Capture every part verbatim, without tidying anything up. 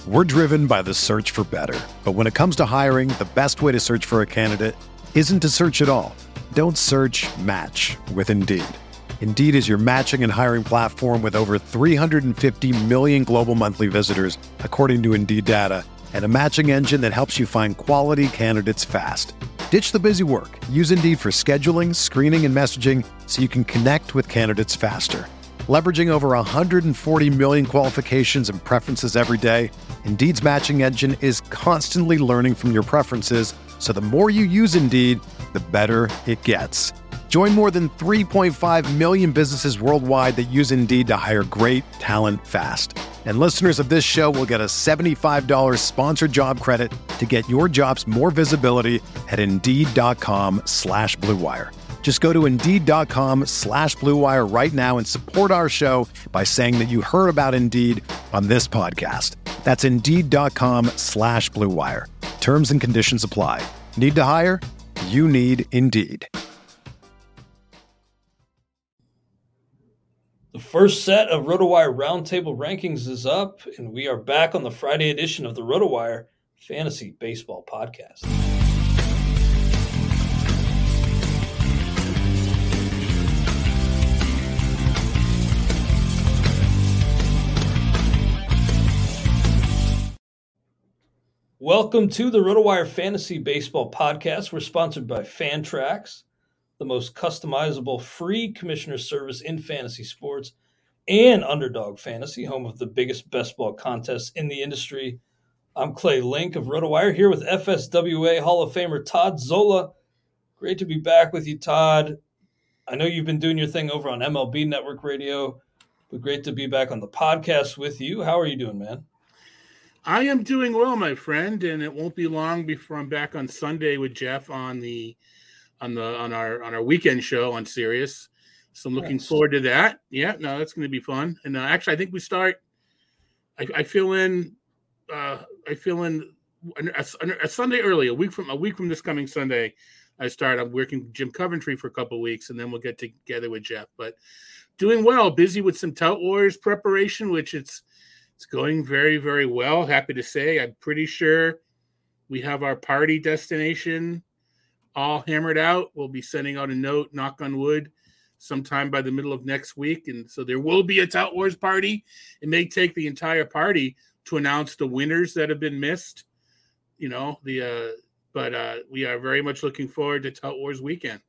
We're driven by the search for better. But when it comes to hiring, the best way to search for a candidate isn't to search at all. Don't search, match with Indeed. Indeed is your matching and hiring platform with over three hundred fifty million global monthly visitors, according to Indeed data, and a matching engine that helps you find quality candidates fast. Ditch the busy work. Use Indeed for scheduling, screening, and messaging so you can connect with candidates faster. Leveraging over one hundred forty million qualifications and preferences every day, Indeed's matching engine is constantly learning from your preferences, so the more you use Indeed, the better it gets. Join more than three point five million businesses worldwide that use Indeed to hire great talent fast. And listeners of this show will get a seventy-five dollars sponsored job credit to get your jobs more visibility at Indeed.com slash Blue Wire. Just go to Indeed.com slash Blue Wire right now and support our show by saying that you heard about Indeed on this podcast. That's Indeed.com slash Blue Wire. Terms and conditions apply. Need to hire? You need Indeed. The first set of RotoWire Roundtable rankings is up, and we are back on the Friday edition of the RotoWire Fantasy Baseball Podcast. Welcome to the RotoWire Fantasy Baseball Podcast. We're sponsored by Fantrax, the most customizable free commissioner service in fantasy sports, and Underdog Fantasy, home of the biggest best ball contests in the industry. I'm Clay Link of RotoWire, here with F S W A Hall of Famer Todd Zola. Great to be back with you, Todd. I know you've been doing your thing over on M L B Network Radio, but great to be back on the podcast with you. How are you doing, man? I am doing well, my friend, and it won't be long before I'm back on Sunday with Jeff on the on the on our on our weekend show on Sirius. So I'm looking nice. forward to that. Yeah, no, that's going to be fun. And uh, actually, I think we start. I, I fill in. Uh, I fill in a, a, a Sunday early, a week from a week from this coming Sunday. I start. I'm working with Jim Coventry for a couple of weeks, and then we'll get together with Jeff. But doing well, busy with some Tout Wars preparation, which it's. It's going very, very well. Happy to say, I'm pretty sure we have our party destination all hammered out. We'll be sending out a note, knock on wood, sometime by the middle of next week. And so there will be a Tout Wars party. It may take the entire party to announce the winners that have been missed. You know, the uh, but uh, we are very much looking forward to Tout Wars weekend.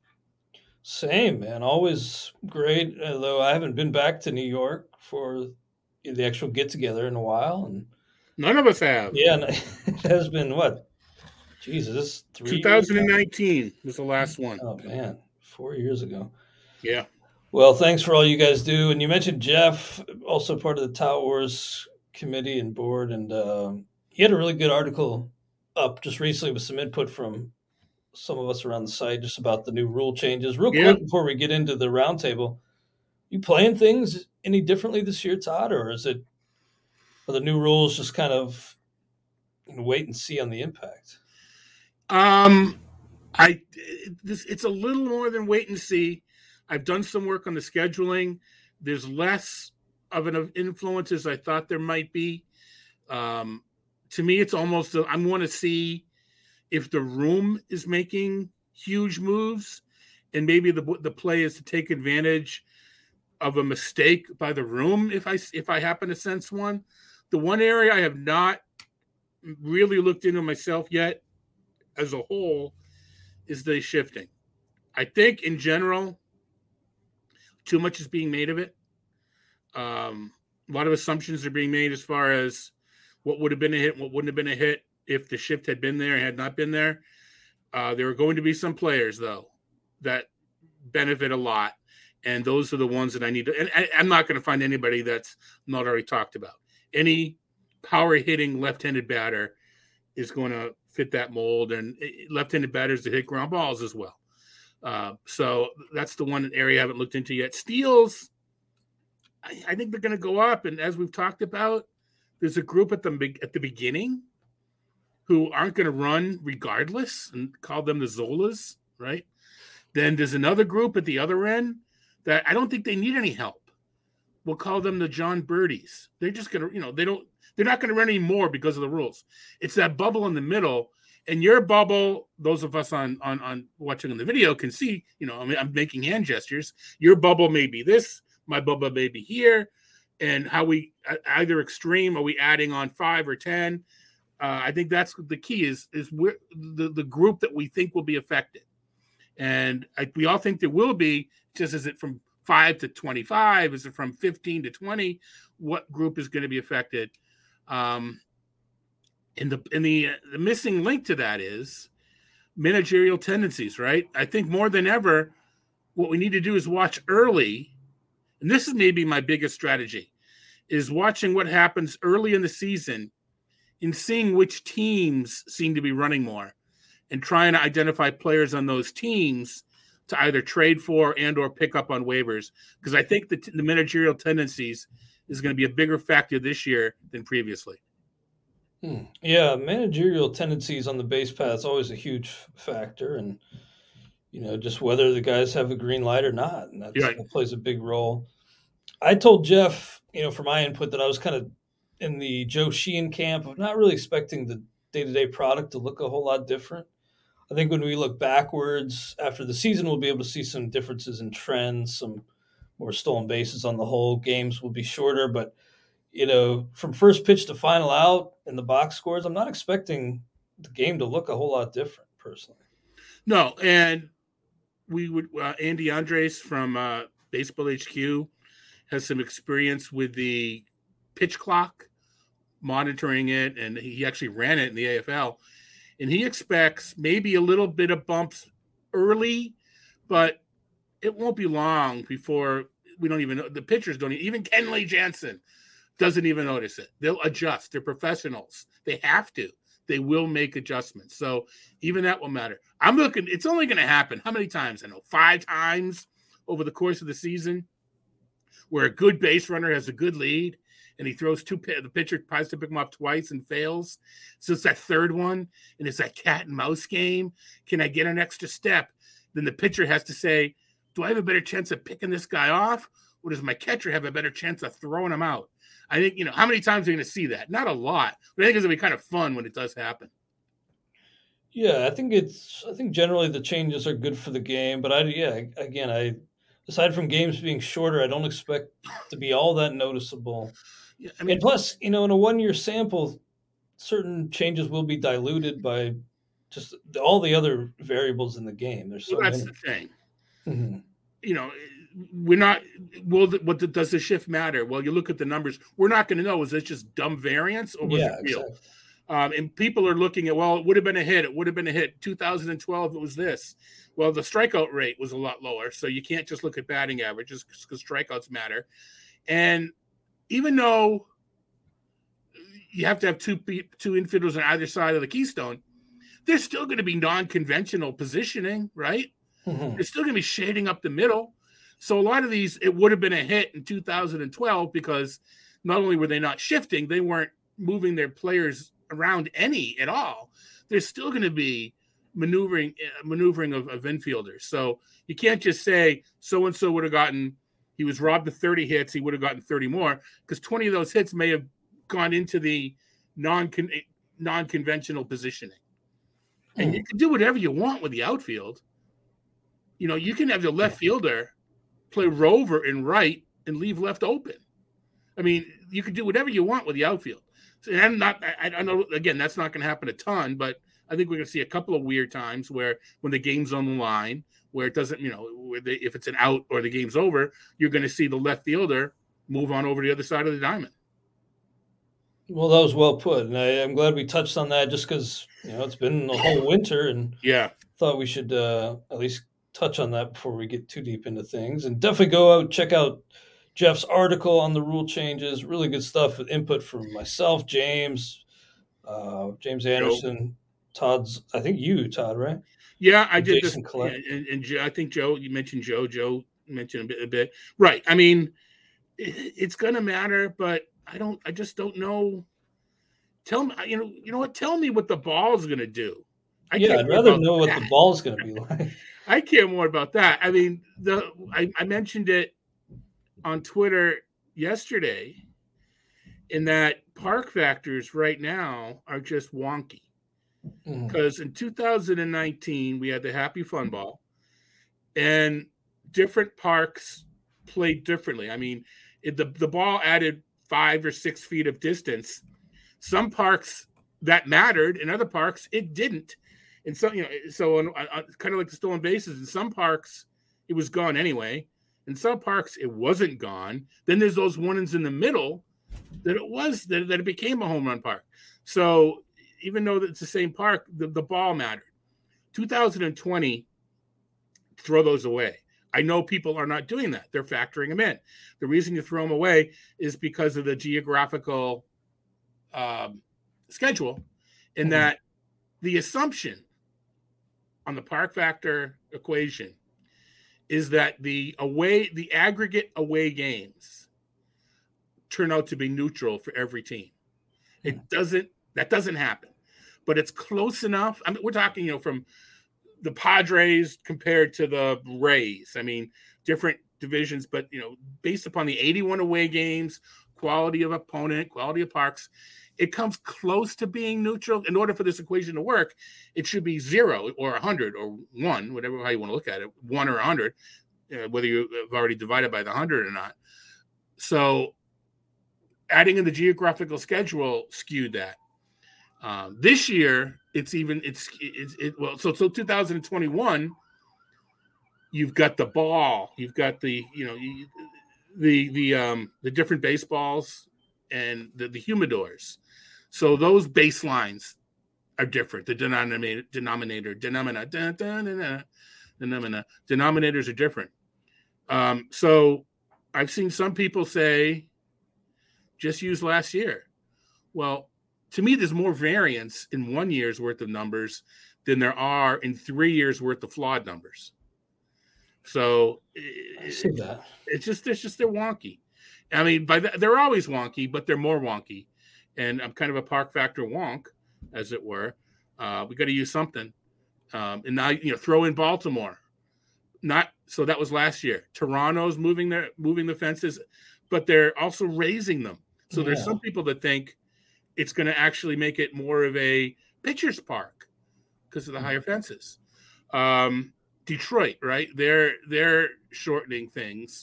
Same, man. Always great. Although I haven't been back to New York for the actual get together in a while, and none of us have. Yeah, it has been what? Jesus, three twenty nineteen was the last one. Oh man, four years ago. Yeah. Well, thanks for all you guys do. And you mentioned Jeff, also part of the Tout Wars committee and board, and uh, he had a really good article up just recently with some input from some of us around the site just about the new rule changes. Real yeah. quick before we get into the roundtable. You playing things any differently this year, Todd, or is it are the new rules just kind of you know, wait and see on the impact? Um, I this it's a little more than wait and see. I've done some work on the scheduling. There's less of an influence as I thought there might be. Um, to me, it's almost I want to see if the room is making huge moves, and maybe the the play is to take advantage of a mistake by the room if I if I happen to sense one. The one area I have not really looked into myself yet as a whole is the shifting. I think in general, too much is being made of it. Um, a lot of assumptions are being made as far as what would have been a hit, what wouldn't have been a hit if the shift had been there and had not been there. Uh, there are going to be some players, though, that benefit a lot. And those are the ones that I need to, and I, I'm not going to find anybody that's not already talked about. Any power hitting left-handed batter is going to fit that mold, and left-handed batters that hit ground balls as well. Uh, so that's the one area I haven't looked into yet. Steals, I, I think they're going to go up. And as we've talked about, there's a group at the at the beginning who aren't going to run regardless, and call them the Zolas, right? Then there's another group at the other end that I don't think they need any help we'll call them the John Birdies. They're just going to, you know, they don't, they're not going to run any more because of the rules. It's that bubble in the middle. And your bubble, those of us on, on, on watching on the video can see, you know, I mean, I'm making hand gestures. Your bubble may be this, my bubble may be here. And how we, either extreme, are we adding on five or ten? Uh, I think that's the key is, is we're, the, the group that we think will be affected. And I, we all think there will be, just is it from five to twenty-five? Is it from fifteen to twenty? What group is going to be affected? Um, and the, and the, the missing link to that is managerial tendencies, right? I think more than ever, what we need to do is watch early. And this is maybe my biggest strategy, is watching what happens early in the season and seeing which teams seem to be running more and trying to identify players on those teams to either trade for and or pick up on waivers. Because I think the, the managerial tendencies is going to be a bigger factor this year than previously. Hmm. Yeah, managerial tendencies on the base path is always a huge factor. And, you know, just whether the guys have a green light or not. And that's, Right. that plays a big role. I told Jeff, you know, for my input that I was kind of in the Joe Sheehan camp of not really expecting the day-to-day product to look a whole lot different. I think when we look backwards after the season, we'll be able to see some differences in trends, some more stolen bases on the whole. Games will be shorter, but, you know, from first pitch to final out in the box scores, I'm not expecting the game to look a whole lot different, personally. No, and we would uh, Andy Andres from uh, Baseball H Q has some experience with the pitch clock, monitoring it, and he actually ran it in the A F L. And he expects maybe a little bit of bumps early, but it won't be long before we don't even know. The pitchers don't even, Kenley Jansen doesn't even notice it. They'll adjust. They're professionals. They have to. They will make adjustments. So even that will matter. I'm looking, it's only going to happen. How many times? I know five times over the course of the season where a good base runner has a good lead and he throws two, the pitcher tries to pick him up twice and fails. So it's that third one, and it's that cat and mouse game. Can I get an extra step? Then the pitcher has to say, do I have a better chance of picking this guy off? Or does my catcher have a better chance of throwing him out? I think, you know, how many times are you going to see that? Not a lot, but I think it's going to be kind of fun when it does happen. Yeah, I think it's, I think generally the changes are good for the game, but I, yeah, again, I, aside from games being shorter, I don't expect to be all that noticeable. Yeah, I mean, and plus, you know, in a one-year sample, certain changes will be diluted by just all the other variables in the game. There's so well, that's many. the thing. Mm-hmm. You know, we're not. Well, what the, does the shift matter? Well, you look at the numbers. We're not going to know. Is it just dumb variance or was Yeah, it real? exactly. Um, and people are looking at, well, it would have been a hit. It would have been a hit. two thousand twelve, it was this. Well, the strikeout rate was a lot lower, so you can't just look at batting averages because strikeouts matter. And even though you have to have two two infielders on either side of the keystone, there's still going to be non-conventional positioning, right? Mm-hmm. There's still going to be shading up the middle. So a lot of these, it would have been a hit in two thousand twelve because not only were they not shifting, they weren't moving their players around any at all. There's still going to be maneuvering uh, maneuvering of, of infielders. So you can't just say so-and-so would have gotten, he was robbed of thirty hits, he would have gotten thirty more, because twenty of those hits may have gone into the non non-conventional positioning. Mm. And you can do whatever you want with the outfield. You know, you can have the left fielder play rover and right and leave left open. I mean, you can do whatever you want with the outfield. So, and I'm not, I, I know, again, that's not going to happen a ton, but I think we're going to see a couple of weird times where when the game's on the line, where it doesn't, you know, where they, if it's an out or the game's over, you're going to see the left fielder move on over to the other side of the diamond. Well, that was well put. And I, I'm glad we touched on that just because, you know, it's been the whole winter and yeah, thought we should uh, at least touch on that before we get too deep into things. And definitely go out, check out Jeff's article on the rule changes. Really good stuff with input from myself, James, uh, James Anderson, Todd's, I think you, Todd, right? Yeah, I did Jason this. Collette. And, and, and I think Joe, you mentioned Joe. Joe mentioned a bit, a bit. Right. I mean, it, it's going to matter, but I don't, I just don't know. Tell me, you know, you know what? Tell me what the ball's going to do. I yeah, I'd rather know that. what the ball's going to be like. I care more about that. I mean, the I, I mentioned it on Twitter yesterday in that park factors right now are just wonky. Because mm-hmm. in two thousand nineteen, we had the Happy Fun Ball, and different parks played differently. I mean, it, the, the ball added five or six feet of distance. Some parks that mattered, in other parks it didn't. And so, you know, so uh, uh, kind of like the stolen bases. In some parks, it was gone anyway. In some parks, it wasn't gone. Then there's those ones in the middle that it was that, that it became a home run park. So even though it's the same park, the, the ball mattered. two thousand twenty, throw those away. I know people are not doing that. They're factoring them in. The reason you throw them away is because of the geographical um, schedule, in mm-hmm. that the assumption on the park factor equation is that the away, the aggregate away games turn out to be neutral for every team. It mm-hmm. doesn't, that doesn't happen, but it's close enough. I mean, we're talking, you know, from the Padres compared to the Rays. I mean, different divisions, but, you know, based upon the eighty-one away games, quality of opponent, quality of parks, it comes close to being neutral. In order for this equation to work, it should be zero or one hundred or one, whatever how you want to look at it, one or one hundred, uh, whether you've already divided by the one hundred or not. So adding in the geographical schedule skewed that. Um, this year, it's even, it's, it's it, well, so, so two thousand twenty-one, you've got the ball, you've got the, you know, you, the, the, um, the different baseballs and the, the humidors. So those baselines are different. The denominator, denominator, denominator, denominator, denominator, denominators are different. Um, so I've seen some people say, just use last year. Well, to me, there's more variance in one year's worth of numbers than there are in three years worth of flawed numbers. So I see that. It's just, it's just, they're wonky. I mean, by the, they're always wonky, but they're more wonky. And I'm kind of a park factor wonk, as it were. Uh, we got to use something. Um, and now, you know, throw in Baltimore. Not so that was last year. Toronto's moving their moving the fences, but they're also raising them. So yeah. There's some people that think it's going to actually make it more of a pitcher's park because of the higher fences. Um, Detroit, right? They're they're shortening things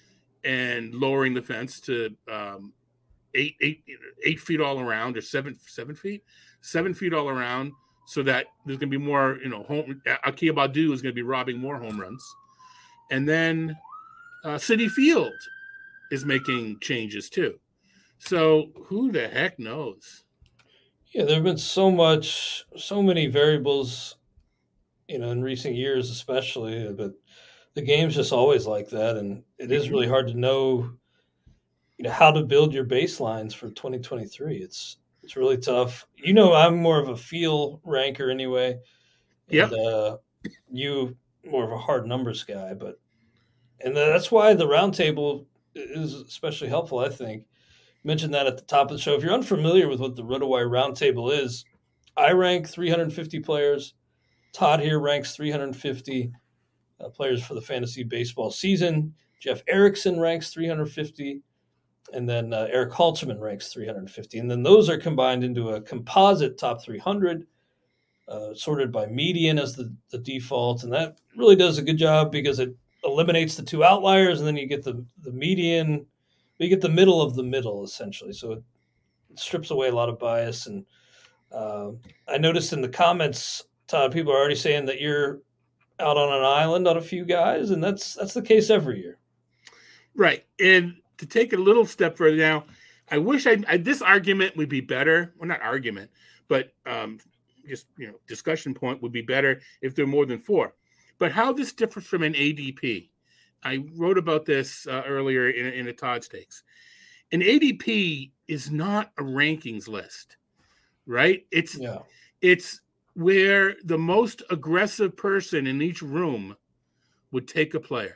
and lowering the fence to um, eight eight eight feet all around, or seven seven feet, seven feet all around, so that there's going to be more. You know, home. Akia Badu is going to be robbing more home runs, and then uh, Citi Field is making changes too. So who the heck knows? Yeah, there have been so much, so many variables, you know, in recent years, especially. But the game's just always like that, and it is really hard to know, you know, how to build your baselines for twenty twenty-three. It's it's really tough. You know, I'm more of a feel ranker anyway. Yeah. Uh, you more of a hard numbers guy, but and that's why the roundtable is especially helpful, I think. Mentioned that at the top of the show. If you're unfamiliar with what the RotoWire Roundtable is, I rank three hundred fifty players. Todd here ranks three hundred fifty uh, players for the fantasy baseball season. Jeff Erickson ranks three hundred fifty, and then uh, Eric Halterman ranks three hundred fifty. And then those are combined into a composite top three hundred, uh, sorted by median as the, the default. And that really does a good job because it eliminates the two outliers, and then you get the, the median. You get the middle of the middle, essentially. So it, it strips away a lot of bias. And uh, I noticed in the comments, Todd, people are already saying that you're out on an island on a few guys, and that's that's the case every year. Right. And to take it a little step further now, I wish I, I this argument would be better. Well, not argument, but um, just, you know, discussion point would be better if there are more than four. But how this differs from an A D P. I wrote about this uh, earlier in, in a Todd Stakes. An A D P is not a rankings list, right? It's yeah. It's where the most aggressive person in each room would take a player.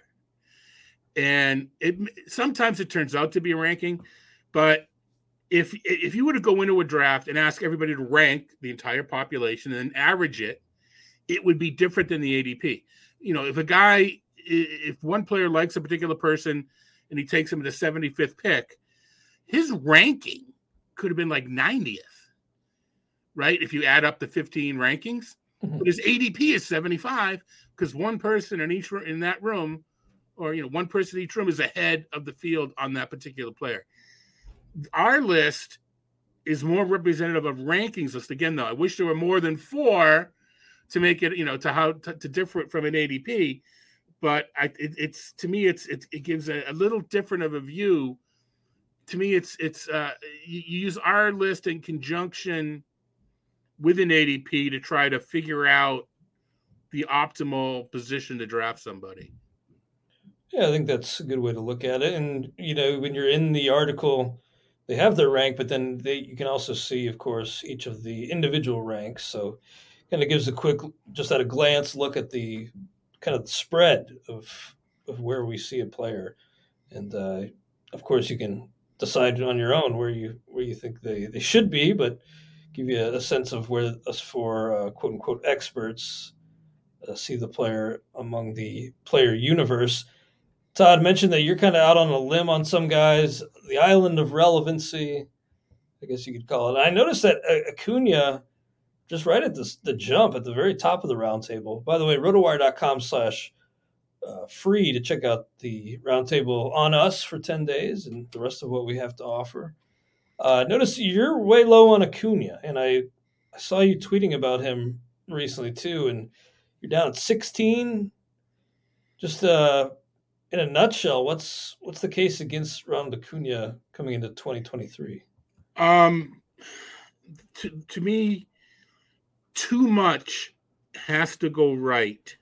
And it sometimes it turns out to be a ranking, but if if you were to go into a draft and ask everybody to rank the entire population and then average it, it would be different than the A D P. You know, if a guy, if one player likes a particular person and he takes him at the seventy-fifth pick, his ranking could have been like ninetieth, right? If you add up the fifteen rankings, mm-hmm. but his A D P is seventy-five because one person in each in that room, or you know, one person in each room is ahead of the field on that particular player. Our list is more representative of rankings list. Again, though, I wish there were more than four to make it, you know, to how to, to differ it from an A D P. But I, it, it's to me, it's it, it gives a, a little different of a view. To me, it's it's uh, you, you use our list in conjunction with an A D P to try to figure out the optimal position to draft somebody. Yeah, I think that's a good way to look at it. And you know, when you're in the article, they have their rank, but then they you can also see, of course, each of the individual ranks. So kind of gives a quick, just at a glance, look at the kind of spread of of where we see a player. And uh, of course, you can decide on your own where you where you think they, they should be, but give you a, a sense of where us for uh, quote unquote experts uh, see the player among the player universe. Todd mentioned that you're kind of out on a limb on some guys, the island of relevancy, I guess you could call it. I noticed that Acuna, just right at this, the jump at the very top of the roundtable. By the way, rotowire.com slash uh, free to check out the roundtable on us for ten days and the rest of what we have to offer. Uh, notice you're way low on Acuna, and I, I saw you tweeting about him recently too, and you're down at sixteen. Just uh, in a nutshell, what's what's the case against Ronald Acuna coming into twenty twenty-three? Um, to, to me, too much has to go right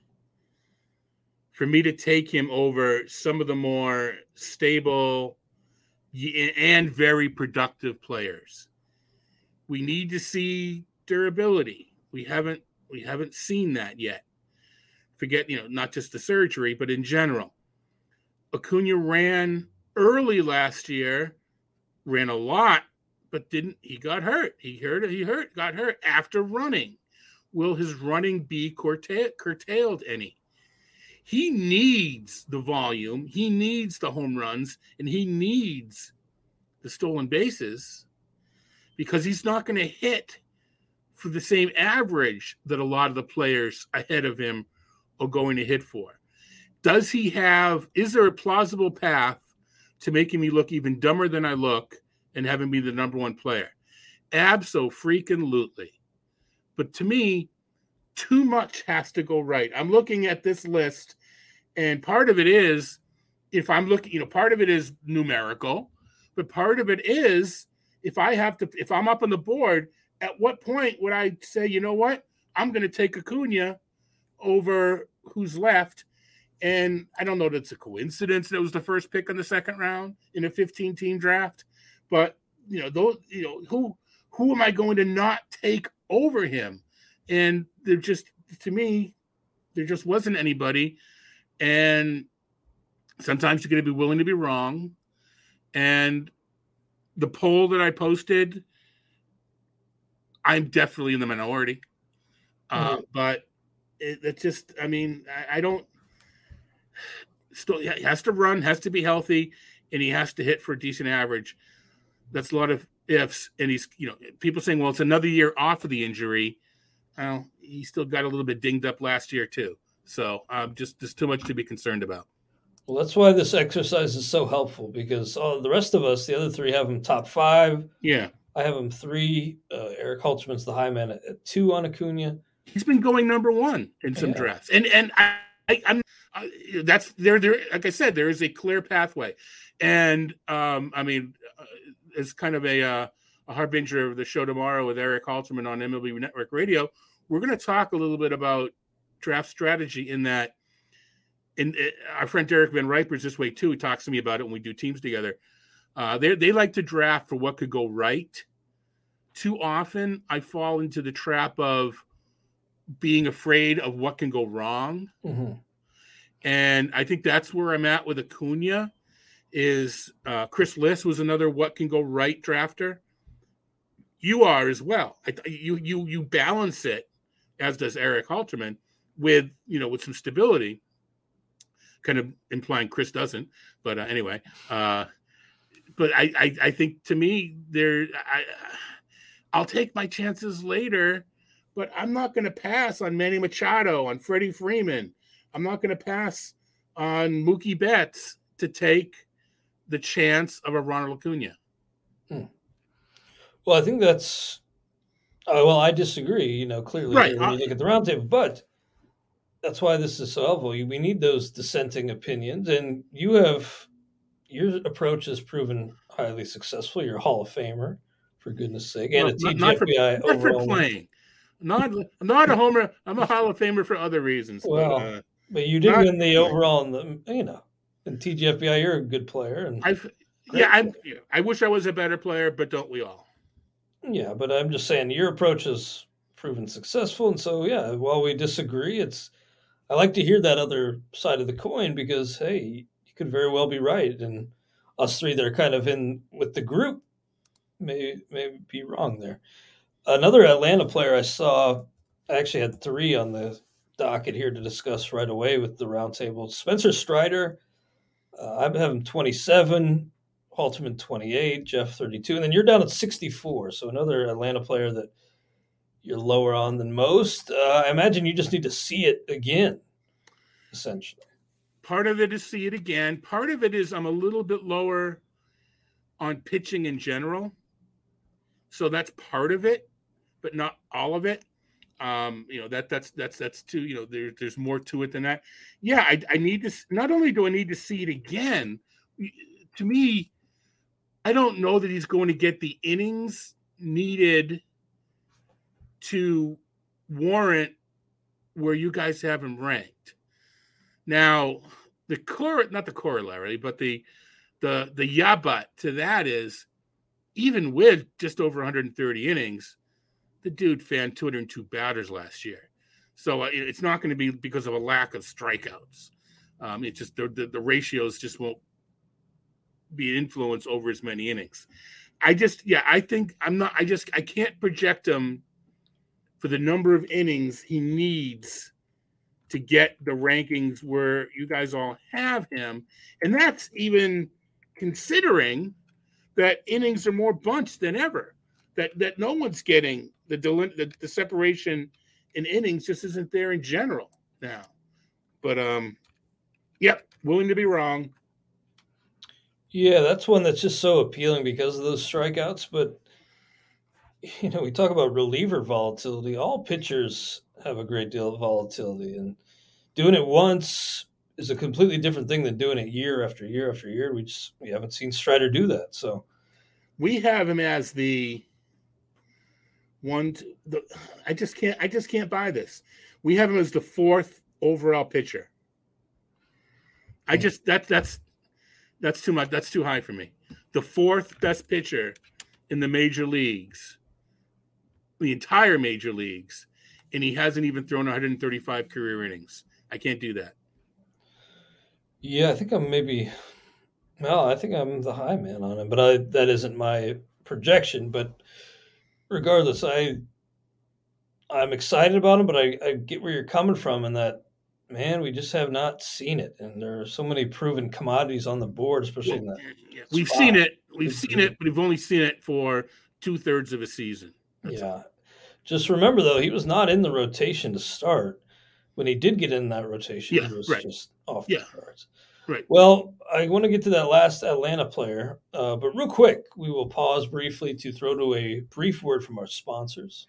for me to take him over some of the more stable and very productive players. We need to see durability. We haven't we haven't seen that yet. Forget, you know, not just the surgery, but in general. Acuna ran early last year, ran a lot, but didn't he got hurt. He hurt he hurt, got hurt after running. Will his running be curta- curtailed any? He needs the volume, he needs the home runs, and he needs the stolen bases because he's not going to hit for the same average that a lot of the players ahead of him are going to hit for. Does he have, is there a plausible path to making me look even dumber than I look and having me the number one player? Abso-freaking-lutely. But to me, too much has to go right. I'm looking at this list, and part of it is, if I'm looking, you know, part of it is numerical, but part of it is, if I have to, if I'm up on the board, at what point would I say, you know what, I'm going to take Acuna over who's left? And I don't know that it's a coincidence that it was the first pick in the second round in a fifteen-team draft, but you know, those, you know, who who am I going to not take over him? And there just, to me, there just wasn't anybody. And sometimes you're going to be willing to be wrong. And the poll that I posted, I'm definitely in the minority. Uh, mm-hmm. But it, it just, I mean, I, I don't, still, he has to run, has to be healthy, and he has to hit for a decent average. That's a lot of ifs. And he's, you know, people saying, well, it's another year off of the injury. Well, he still got a little bit dinged up last year too. So um, just, just too much to be concerned about. Well, that's why this exercise is so helpful, because uh, the rest of us, the other three, have him top five. Yeah. I have him three. Uh, Eric Halterman's the high man at, at two on Acuna. He's been going number one in some yeah. drafts. And and I, I, I'm I, that's there, there, like I said, there is a clear pathway. And um, I mean, uh, it's kind of a, uh, a harbinger of the show tomorrow with Eric Halterman on M L B Network Radio. We're going to talk a little bit about draft strategy in that. And our friend Derek Van Riper's this way too. He talks to me about it when we do teams together. Uh, they they like to draft for what could go right. Too often, I fall into the trap of being afraid of what can go wrong. Mm-hmm. And I think that's where I'm at with Acuna. Is uh, Chris Liss was another what can go right drafter. You are as well. I, you you you balance it, as does Eric Halterman, with you know with some stability. kind of implying Chris doesn't. But uh, anyway, uh, but I, I, I think to me, there, I, I'll take my chances later, but I'm not going to pass on Manny Machado, on Freddie Freeman. I'm not going to pass on Mookie Betts to take the chance of a Ronald Acuna. Hmm. Well, I think that's, uh, well, I disagree, you know, clearly right. when you look at the roundtable, but that's why this is so helpful. We need those dissenting opinions, and you have, your approach has proven highly successful. You're a Hall of Famer, for goodness sake, and well, a T G F B I not for, not overall. for playing. Not, not a homer. I'm a Hall of Famer for other reasons. Well, but, uh, but you did win the overall, in the, you know, in T G F B I, you're a good player. And I've, yeah, I, I wish I was a better player, but don't we all? Yeah, but I'm just saying your approach has proven successful, and so yeah, while we disagree, it's I like to hear that other side of the coin because hey, you could very well be right, and us three that are kind of in with the group may may be wrong there. Another Atlanta player I saw, I actually had three on the docket here to discuss right away with the roundtable. Spencer Strider, uh, I have him twenty-seven. Halterman twenty-eight, Jeff thirty-two, and then you're down at sixty-four. So another Atlanta player that you're lower on than most. Uh, I imagine you just need to see it again, essentially. Part of it is see it again. Part of it is I'm a little bit lower on pitching in general. So that's part of it, but not all of it. Um, you know, that that's that's that's too, you know, there, there's more to it than that. Yeah, I, I need to, not only do I need to see it again, to me, I don't know that he's going to get the innings needed to warrant where you guys have him ranked. Now, the cor not the corollary, but the the the yabat to that is, even with just over one hundred thirty innings, the dude fanned two hundred two batters last year. So uh, it's not going to be because of a lack of strikeouts. Um, it's just the, the the ratios just won't be an influence over as many innings. I just, yeah, I think I'm not, I just, I can't project him for the number of innings he needs to get the rankings where you guys all have him. And that's even considering that innings are more bunched than ever, that, that no one's getting the, the, the separation in innings just isn't there in general now. But, um, yep, willing to be wrong. Yeah, that's one that's just so appealing because of those strikeouts. But, you know, we talk about reliever volatility. All pitchers have a great deal of volatility. And doing it once is a completely different thing than doing it year after year after year. We just we haven't seen Strider do that. So we have him as the one. To, the, I just can't. I just can't buy this. We have him as the fourth overall pitcher. I just that that's. That's too much. That's too high for me. The fourth best pitcher in the major leagues, the entire major leagues, and he hasn't even thrown one hundred thirty-five career innings. I can't do that. Yeah, I think I'm maybe, well, I think I'm the high man on him, but I, that isn't my projection. But regardless, I, I'm excited about him, but I, I get where you're coming from in that, man, we just have not seen it, and there are so many proven commodities on the board, especially well, in that. Yeah, we've spot. seen it. We've it's seen it, but we've only seen it for two thirds of a season. That's yeah. It. Just remember, though, he was not in the rotation to start. When he did get in that rotation, yeah, he was right. just off yeah. the cards. Right. Well, I want to get to that last Atlanta player, uh, but real quick, we will pause briefly to throw to a brief word from our sponsors.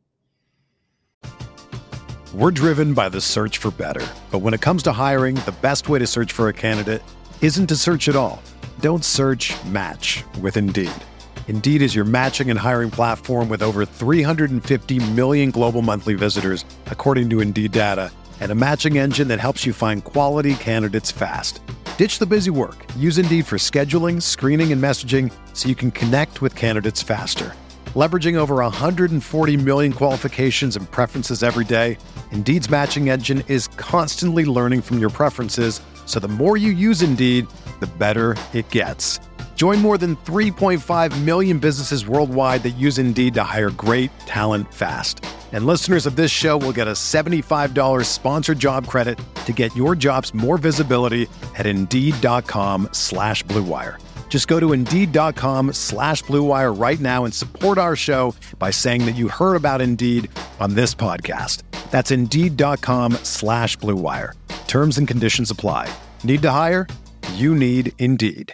We're driven by the search for better. But when it comes to hiring, the best way to search for a candidate isn't to search at all. Don't search, match with Indeed. Indeed is your matching and hiring platform with over three hundred fifty million global monthly visitors, according to Indeed data, and a matching engine that helps you find quality candidates fast. Ditch the busy work. Use Indeed for scheduling, screening, and messaging so you can connect with candidates faster. Leveraging over one hundred forty million qualifications and preferences every day, Indeed's matching engine is constantly learning from your preferences, so the more you use Indeed, the better it gets. Join more than three point five million businesses worldwide that use Indeed to hire great talent fast. And listeners of this show will get a seventy-five dollars sponsored job credit to get your jobs more visibility at Indeed.com slash Blue Wire. Just go to Indeed.com slash Blue Wire right now and support our show by saying that you heard about Indeed on this podcast. That's Indeed.com slash Blue Wire. Terms and conditions apply. Need to hire? You need Indeed.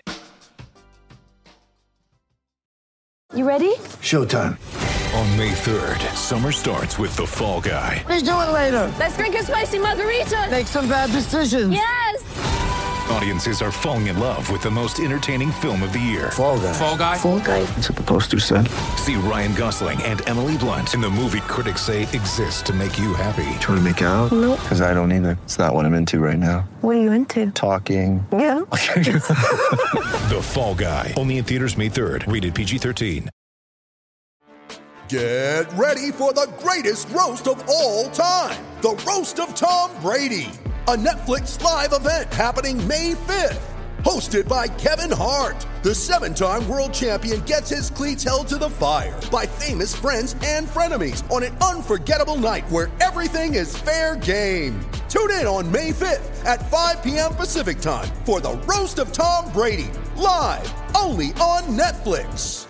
You ready? Showtime. On May third, summer starts with The Fall Guy. Let's do it later. Let's drink a spicy margarita. Make some bad decisions. Yes! Audiences are falling in love with the most entertaining film of the year. Fall Guy. Fall Guy. Fall guy. That's what the poster said. See Ryan Gosling and Emily Blunt in the movie critics say exists to make you happy. Trying to make it out? Nope. Because I don't either. It's not what I'm into right now. What are you into? Talking. Yeah. The Fall Guy. Only in theaters May third. Rated P G thirteen. Get ready for the greatest roast of all time. The Roast of Tom Brady. A Netflix live event happening May fifth. Hosted by Kevin Hart. The seven-time world champion gets his cleats held to the fire by famous friends and frenemies on an unforgettable night where everything is fair game. Tune in on May fifth at five p.m. Pacific time for the Roast of Tom Brady. Live only on Netflix.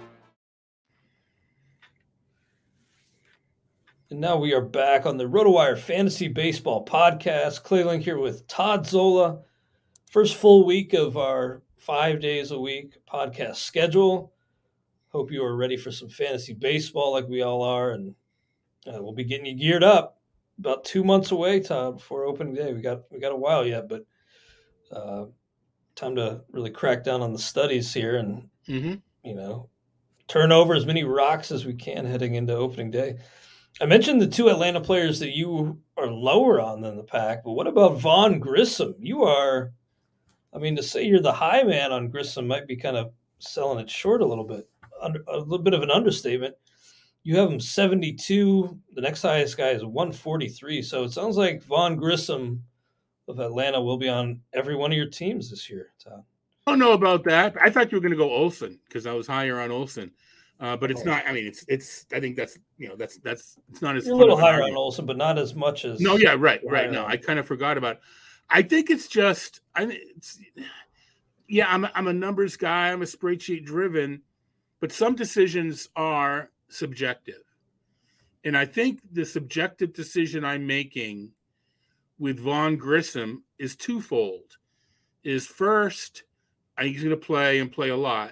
And now we are back on the RotoWire Fantasy Baseball Podcast. Clay Link here with Todd Zola. First full week of our five days a week podcast schedule. Hope you are ready for some fantasy baseball like we all are. And uh, we'll be getting you geared up. About two months away, Todd, before opening day. We got we got a while yet, but uh, time to really crack down on the studies here and, Mm-hmm. you know, turn over as many rocks as we can heading into opening day. I mentioned the two Atlanta players that you are lower on than the pack, but what about Vaughn Grissom? You are, I mean, to say you're the high man on Grissom might be kind of selling it short a little bit, under, a little bit of an understatement. You have him seventy-two. The next highest guy is one forty-three. So it sounds like Vaughn Grissom of Atlanta will be on every one of your teams this year, Todd. I don't know about that. I thought you were going to go Olsen because I was higher on Olsen. Uh, but it's not. I mean, it's it's. I think that's you know that's that's it's not as You're a little higher on Olsen, but not as much as. No, yeah, right, right. No, I kind of forgot about it. I think it's just. I think it's. Yeah, I'm. A, I'm a numbers guy. I'm a spreadsheet driven, but some decisions are subjective, and I think the subjective decision I'm making with Vaughn Grissom is twofold. Is first, I think he's going to play and play a lot.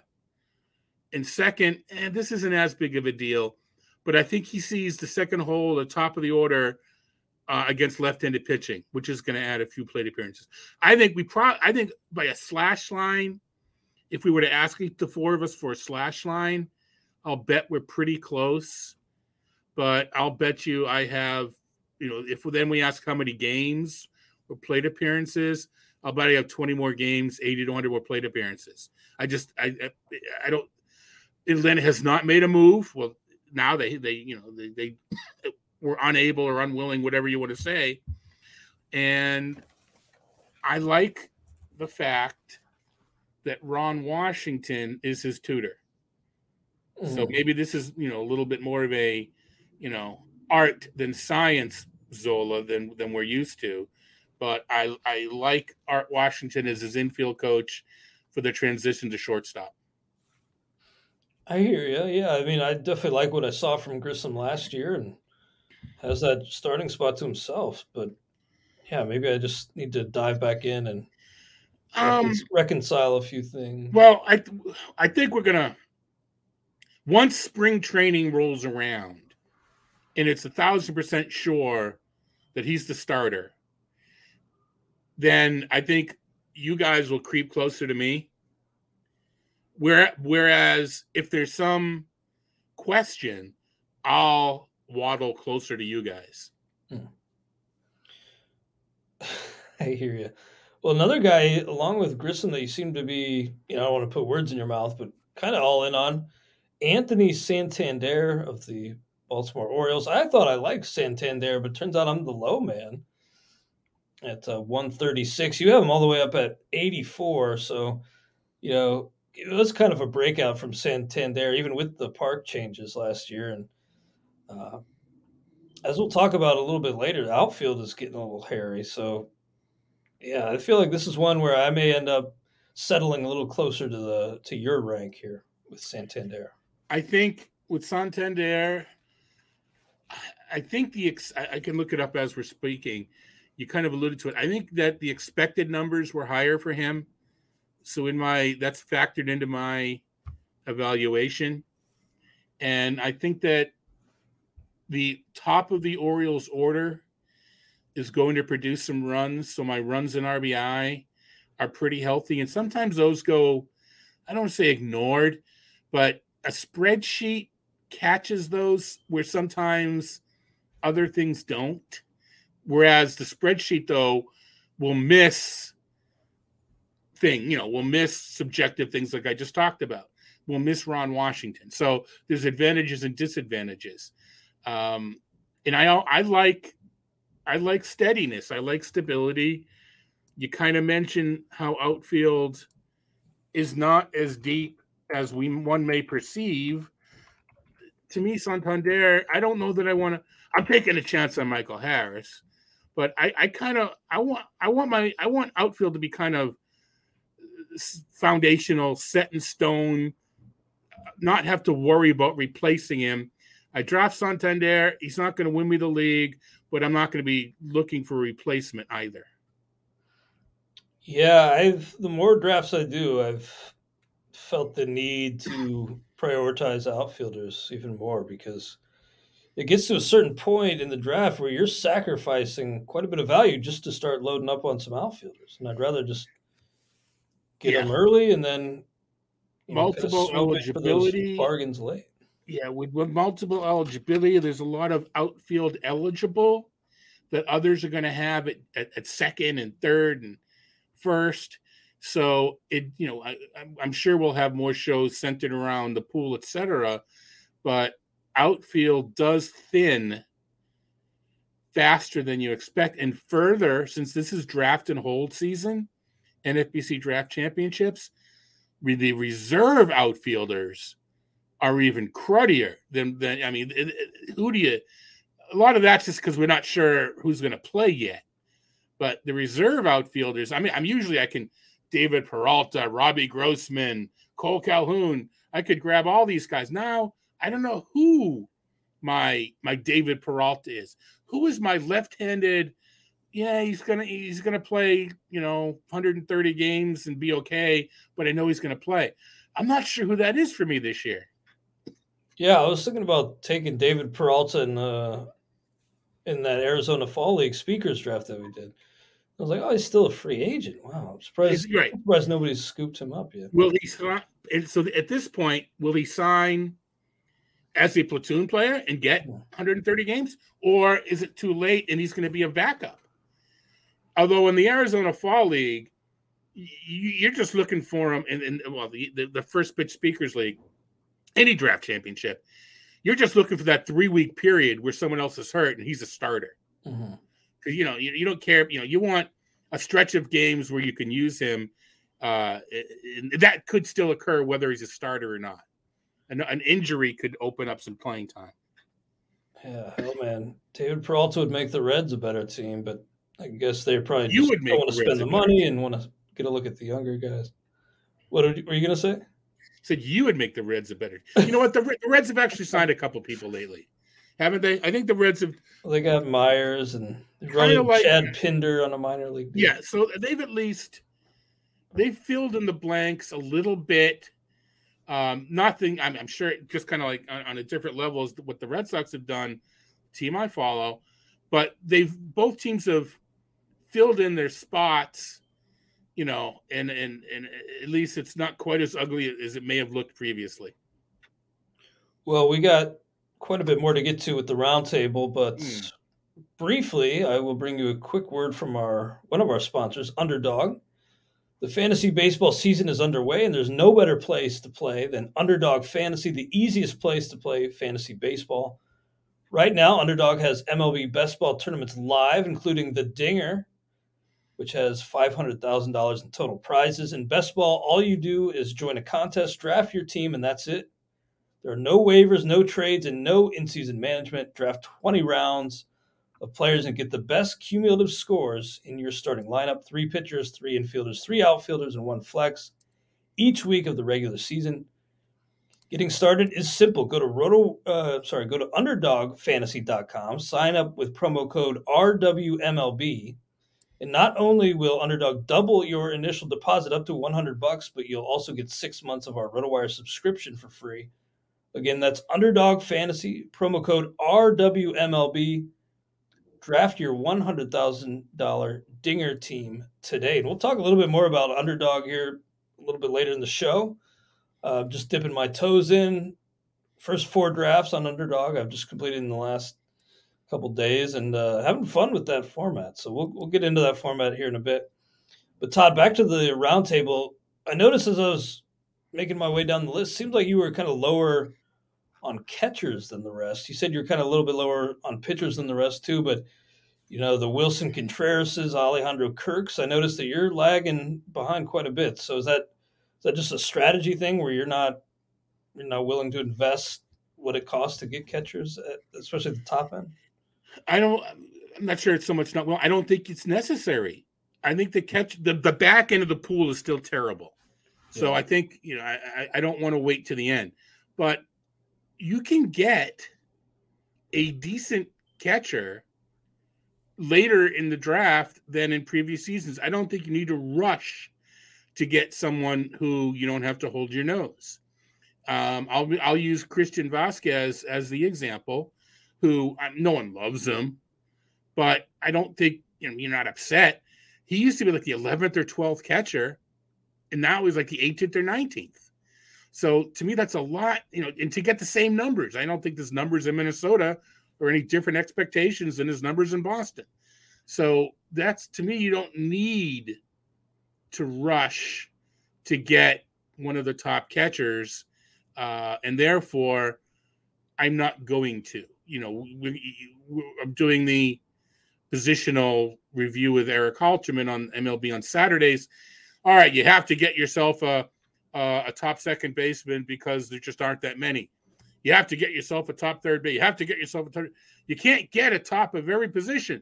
And second, and this isn't as big of a deal, but I think he sees the second hole at the top of the order uh, against left-handed pitching, which is going to add a few plate appearances. I think we pro- I think by a slash line, if we were to ask the four of us for a slash line, I'll bet we're pretty close. But I'll bet you I have, you know, if then we ask how many games or plate appearances, I'll bet I have twenty more games, eighty to one hundred more plate appearances. I just, I, I, I don't. Atlanta has not made a move. Well, now they, they you know, they, they were unable or unwilling, whatever you want to say. And I like the fact that Ron Washington is his tutor. Mm-hmm. So maybe this is, you know, a little bit more of a, you know, art than science Zola than, than we're used to. But I, I like Art Washington as his infield coach for the transition to shortstop. I hear you. Yeah, I mean, I definitely like what I saw from Grissom last year and has that starting spot to himself. But, yeah, maybe I just need to dive back in and um, reconcile a few things. Well, I I think we're going to – once spring training rolls around and it's a thousand percent sure that he's the starter, then I think you guys will creep closer to me. Where, whereas if there's some question, I'll waddle closer to you guys. Hmm. I hear you. Well, another guy, along with Grissom, that you seem to be, you know, I don't want to put words in your mouth, but kind of all in on, Anthony Santander of the Baltimore Orioles. I thought I liked Santander, but turns out I'm the low man at uh, one thirty-six. You have him all the way up at eighty-four, so, you know, it was kind of a breakout from Santander, even with the park changes last year. And uh, as we'll talk about a little bit later, the outfield is getting a little hairy. So, yeah, I feel like this is one where I may end up settling a little closer to the to your rank here with Santander. I think with Santander, I think the ex- I can look it up as we're speaking. You kind of alluded to it. I think that the expected numbers were higher for him. So in my that's factored into my evaluation. And I think that the top of the Orioles order is going to produce some runs. So my runs and R B I are pretty healthy. And sometimes those go, I don't want to say ignored, but a spreadsheet catches those where sometimes other things don't. Whereas the spreadsheet, though, will miss thing, you know, will miss subjective things like I just talked about. We'll miss Ron Washington. So there's advantages and disadvantages. Um, and I I like I like steadiness. I like stability. You kind of mentioned how outfield is not as deep as we one may perceive. To me, Santander, I don't know that I want to. I'm taking a chance on Michael Harris, but I, I kind of I want I want my I want outfield to be kind of foundational, set in stone, not have to worry about replacing him. I draft Santander. He's not going to win me the league, but I'm not going to be looking for a replacement either. Yeah, I've the more drafts I do, I've felt the need to prioritize outfielders even more because it gets to a certain point in the draft where you're sacrificing quite a bit of value just to start loading up on some outfielders. And I'd rather just get yeah. them early and then you multiple know, eligibility bargains late. Yeah, with, with multiple eligibility, there's a lot of outfield eligible that others are going to have at, at, at second and third and first. So it, you know, I, I'm sure we'll have more shows centered around the pool, et cetera. But outfield does thin faster than you expect. And further, since this is draft and hold season, N F B C draft championships, the reserve outfielders are even cruddier than, than I mean, it, it, who do you, a lot of that's just because we're not sure who's going to play yet. But the reserve outfielders, I mean, I'm usually, I can, David Peralta, Robbie Grossman, Cole Calhoun, I could grab all these guys. Now, I don't know who my my David Peralta is. Who is my left-handed, yeah, he's gonna he's gonna play, you know, one hundred thirty games and be okay, but I know he's gonna play. I'm not sure who that is for me this year. Yeah, I was thinking about taking David Peralta in uh in that Arizona Fall League speakers draft that we did. I was like, oh, he's still a free agent. Wow, I'm surprised, right. I'm surprised nobody's scooped him up yet. Will he sign? And so at this point, will he sign as a platoon player and get one hundred thirty games, or is it too late and he's going to be a backup? Although in the Arizona Fall League, you're just looking for him in, in well, the, the, the first pitch speakers league, any draft championship, you're just looking for that three week period where someone else is hurt and he's a starter. Mm-hmm. Because, you know, you, you don't care. You know, you want a stretch of games where you can use him. Uh, that could still occur whether he's a starter or not. An, an injury could open up some playing time. Yeah, hell, man. David Peralta would make the Reds a better team, but I guess they probably you just would don't want to spend the money and want to get a look at the younger guys. What were you going to say? Said you would make the Reds a better. You know what? The, the Reds have actually signed a couple people lately, haven't they? I think the Reds have. Well, they got Myers and they're running like, Chad Pinder on a minor league deal. Yeah, so they've at least they've filled in the blanks a little bit. Um, nothing. I'm, I'm sure, just kind of like on, on a different level as what the Red Sox have done. Team I follow, but they've both teams have filled in their spots. You know, and, and and at least it's not quite as ugly as it may have looked previously. Well, we got quite a bit more to get to with the roundtable, but mm. briefly, I will bring you a quick word from our one of our sponsors, Underdog. The fantasy baseball season is underway, and there's no better place to play than Underdog Fantasy, the easiest place to play fantasy baseball. Right now, Underdog has M L B Best Ball tournaments live, including the Dinger, which has five hundred thousand dollars in total prizes. In Best Ball, all you do is join a contest, draft your team, and that's it. There are no waivers, no trades, and no in-season management. Draft twenty rounds of players and get the best cumulative scores in your starting lineup. Three pitchers, three infielders, three outfielders, and one flex each week of the regular season. Getting started is simple. Go to Roto, uh, sorry, go to underdog fantasy dot com, sign up with promo code R W M L B, and not only will Underdog double your initial deposit up to one hundred bucks, but you'll also get six months of our RotoWire subscription for free. Again, that's Underdog Fantasy, promo code R W M L B. Draft your one hundred thousand dollars Dinger team today. And we'll talk a little bit more about Underdog here a little bit later in the show. Uh, just dipping my toes in. First four drafts on Underdog I've just completed in the last couple days, and uh, having fun with that format. So we'll we'll get into that format here in a bit. But Todd, back to the roundtable. I noticed as I was making my way down the list, seemed like you were kind of lower on catchers than the rest. You said you're kind of a little bit lower on pitchers than the rest too, but you know, the Wilson Contrerases, Alejandro Kirks, I noticed that you're lagging behind quite a bit. So is that is that just a strategy thing where you're not you're not willing to invest what it costs to get catchers, at, especially at the top end? I don't. I'm not sure it's so much not well. I don't think it's necessary. I think the catch the, the back end of the pool is still terrible. So yeah. I think you know I I don't want to wait to the end, but you can get a decent catcher later in the draft than in previous seasons. I don't think you need to rush to get someone who you don't have to hold your nose. Um, I'll I'll use Christian Vasquez as the example, who no one loves him, but I don't think you know you're not upset. He used to be like the eleventh or twelfth catcher, and now he's like the eighteenth or nineteenth. So to me, that's a lot, you know, and to get the same numbers. I don't think his numbers in Minnesota are any different expectations than his numbers in Boston. So that's, to me, you don't need to rush to get one of the top catchers. Uh, and therefore, I'm not going to. You know, we, we, I'm doing the positional review with Eric Halterman on M L B on Saturdays. All right, you have to get yourself a Uh, a top second baseman because there just aren't that many. You have to get yourself a top third base. You have to get yourself a third. You can't get a top of every position.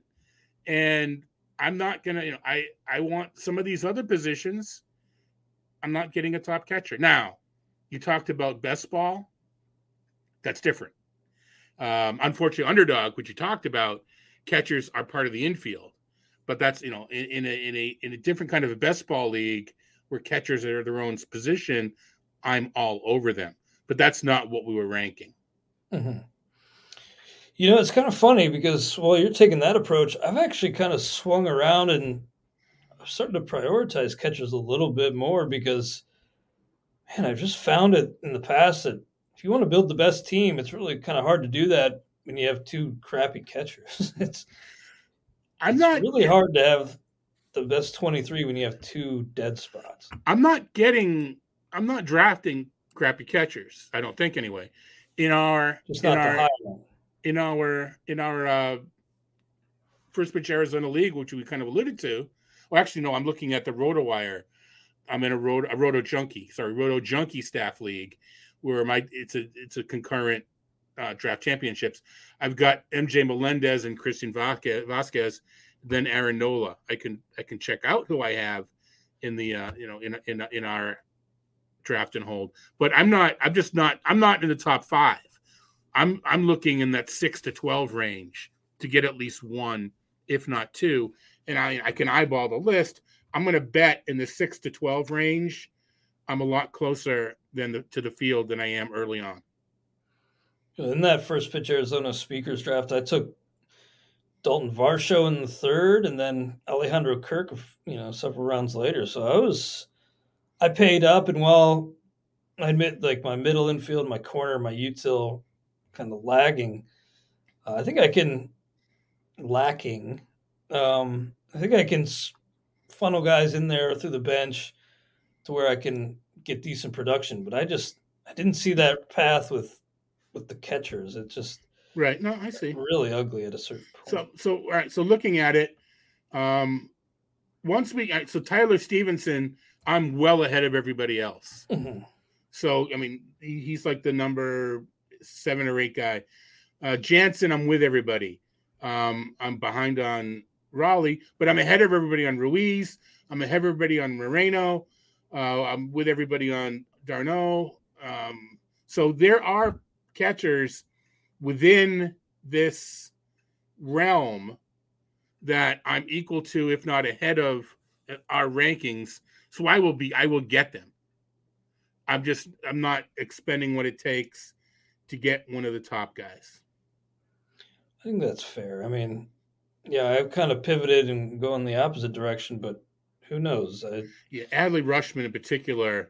And I'm not going to, you know, I, I want some of these other positions. I'm not getting a top catcher. Now, you talked about best ball. That's different. Um, unfortunately, Underdog, which you talked about, catchers are part of the infield. But that's, you know, in, in, a, in, a, in a different kind of a best ball league, where catchers are their own position, I'm all over them. But that's not what we were ranking. Mm-hmm. You know, it's kind of funny because while you're taking that approach, I've actually kind of swung around and I'm starting to prioritize catchers a little bit more because, man, I've just found it in the past that if you want to build the best team, it's really kind of hard to do that when you have two crappy catchers. it's I'm it's not really hard to have the best twenty-three when you have two dead spots. I'm not getting, I'm not drafting crappy catchers. I don't think anyway. In our, Just in not our, the high one. in our, in our uh, First Pitch Arizona League, which we kind of alluded to. Well, actually, no, I'm looking at the RotoWire. I'm in a Roto, a Roto Junkie, sorry, Roto Junkie staff league, where my it's a it's a concurrent uh, draft championships. I've got M J Melendez and Christian Vasquez. Vasquez Then Aaron Nola. I can I can check out who I have in the uh, you know in in in our draft and hold, but I'm not. I'm just not. I'm not in the top five. I'm I'm looking in that six to twelve range to get at least one, if not two, and I I can eyeball the list. I'm going to bet in the six to twelve range. I'm a lot closer than the, to the field than I am early on. In that First Pitch Arizona speakers draft, I took Dalton Varsho in the third, and then Alejandro Kirk, you know, several rounds later. So I was, I paid up, and while I admit, like my middle infield, my corner, my util, kind of lagging, uh, I think I can lacking. Um, I think I can funnel guys in there through the bench to where I can get decent production. But I just, I didn't see that path with with the catchers. It just. Right. No, I see. Really ugly at a certain point. So, so all right. So, looking at it, um, once we so Tyler Stevenson, I'm well ahead of everybody else. Mm-hmm. So, I mean, he, he's like the number seven or eight guy. Uh, Jansen, I'm with everybody. Um, I'm behind on Raleigh, but I'm ahead of everybody on Ruiz. I'm ahead of everybody on Moreno. Uh, I'm with everybody on Darno. Um, so there are catchers within this realm that I'm equal to, if not ahead of our rankings. So I will be, I will get them. I'm just, I'm not expending what it takes to get one of the top guys. I think that's fair. I mean, yeah, I've kind of pivoted and go in the opposite direction, but who knows? I, yeah, Adley Rutschman in particular.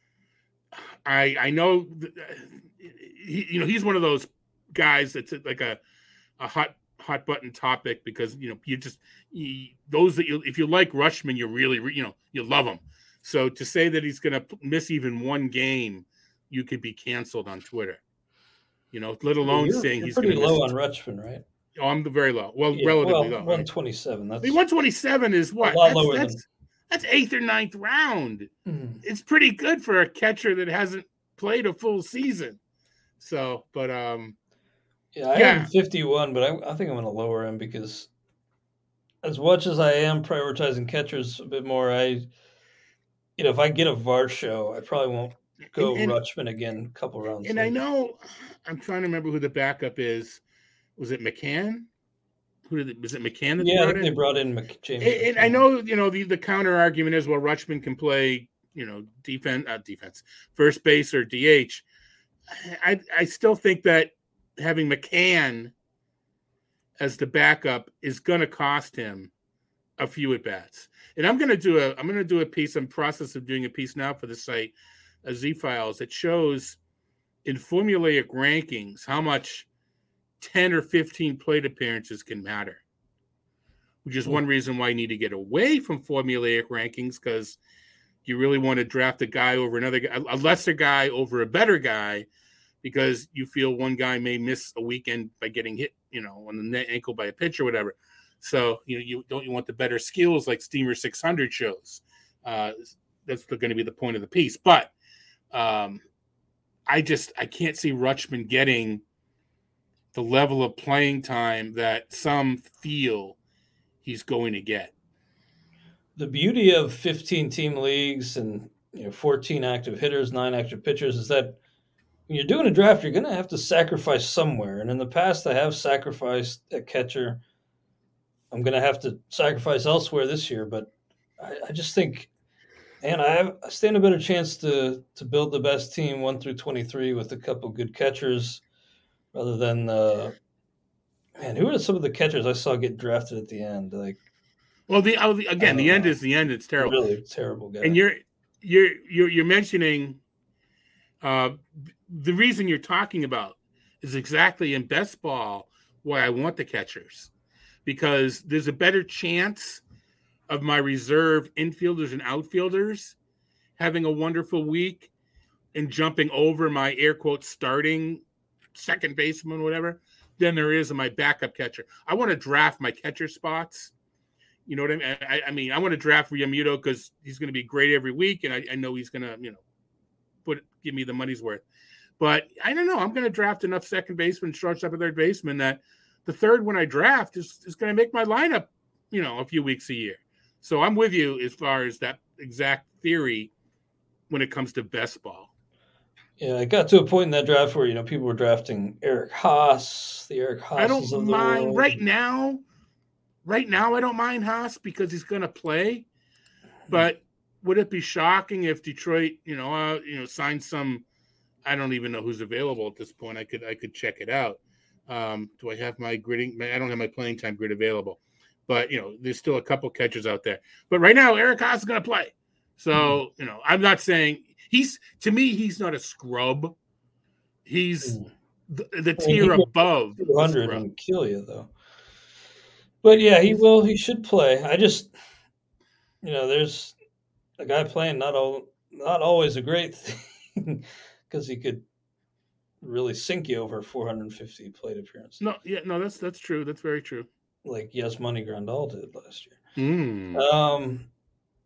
I I know, he, you know, he's one of those guys that's like a a hot hot button topic because you know you just you, those that you if you like Rutschman, you really you know you love him. So to say that he's going to miss even one game, you could be canceled on Twitter. You know, let alone you're, saying you're he's pretty going to low miss. on Rutschman, right? Oh, I'm very low. Well, Yeah, relatively well, low. one twenty-seven. That's I mean, one twenty-seven is what? a lot that's, lower that's, than. That's eighth or ninth round. Mm. It's pretty good for a catcher that hasn't played a full season. So, but um, yeah, I yeah. am fifty-one, but I, I think I'm going to lower him because as much as I am prioritizing catchers a bit more, I, you know, if I get a Varsho, I probably won't go and, and, Rutschman again a couple rounds. And later. I know, I'm trying to remember who the backup is. Was it McCann? Who did it, was it McCann that yeah, brought I think in? they brought in Mc, James. And, and I know, you know, the, the counter argument is, well, Rutschman can play, you know, defense, uh, defense, first base or D H. I I still think that having McCann as the backup is going to cost him a few at bats. And I'm going to do a I'm going to do a piece. I'm in the process of doing a piece now for the site, a Z Files, that shows in formulaic rankings how much ten or fifteen plate appearances can matter, which is one reason why you need to get away from formulaic rankings, because you really want to draft a guy over another guy, a lesser guy over a better guy, because you feel one guy may miss a weekend by getting hit, you know, on the neck ankle by a pitch or whatever. So, you know, you don't you want the better skills like Steamer six hundred shows. Uh, that's going to be the point of the piece. But um, I just I can't see Rutschman getting the level of playing time that some feel he's going to get. The beauty of fifteen team leagues and, you know, fourteen active hitters, nine active pitchers is that when you're doing a draft, you're going to have to sacrifice somewhere. And in the past, I have sacrificed a catcher. I'm going to have to sacrifice elsewhere this year, but I, I just think, and I, have, I stand a better chance to to build the best team one through twenty-three with a couple good catchers, rather than uh, man, who are some of the catchers I saw get drafted at the end? Like, well, the, oh, the again, the end know. is the end. It's terrible, really terrible guy. And you're you're you're you're mentioning uh, the reason you're talking about is exactly in best ball why I want the catchers. Because there's a better chance of my reserve infielders and outfielders having a wonderful week and jumping over my air quotes starting second baseman, whatever, than there is of my backup catcher. I want to draft my catcher spots. You know what I mean? I, I mean, I want to draft Realmuto because he's going to be great every week, and I, I know he's going to, you know, put give me the money's worth. But I don't know. I'm going to draft enough second baseman, shortstop, and third baseman that the third one I draft is, is going to make my lineup, you know, a few weeks a year. So I'm with you as far as that exact theory when it comes to best ball. Yeah, I got to a point in that draft where, you know, people were drafting Eric Haas, the Eric Haas. I don't mind right now. Right now, I don't mind Haas because he's going to play. But would it be shocking if Detroit, you know, uh, you know, signed some? I don't even know who's available at this point. I could I could check it out. Um, do I have my gridding? I don't have my playing time grid available, but you know, there's still a couple catchers out there. But right now, Eric Haas is going to play. So mm-hmm. you know, I'm not saying he's to me he's not a scrub. He's mm. the, the tier well, above two hundred and kill you though. But yeah, he will. He should play. I just, you know, there's a guy playing not all not always a great thing because he could really sink you over four hundred fifty plate appearances. No, yeah, no, that's that's true. That's very true. Like Yes Money Grandal did last year. Mm. Um,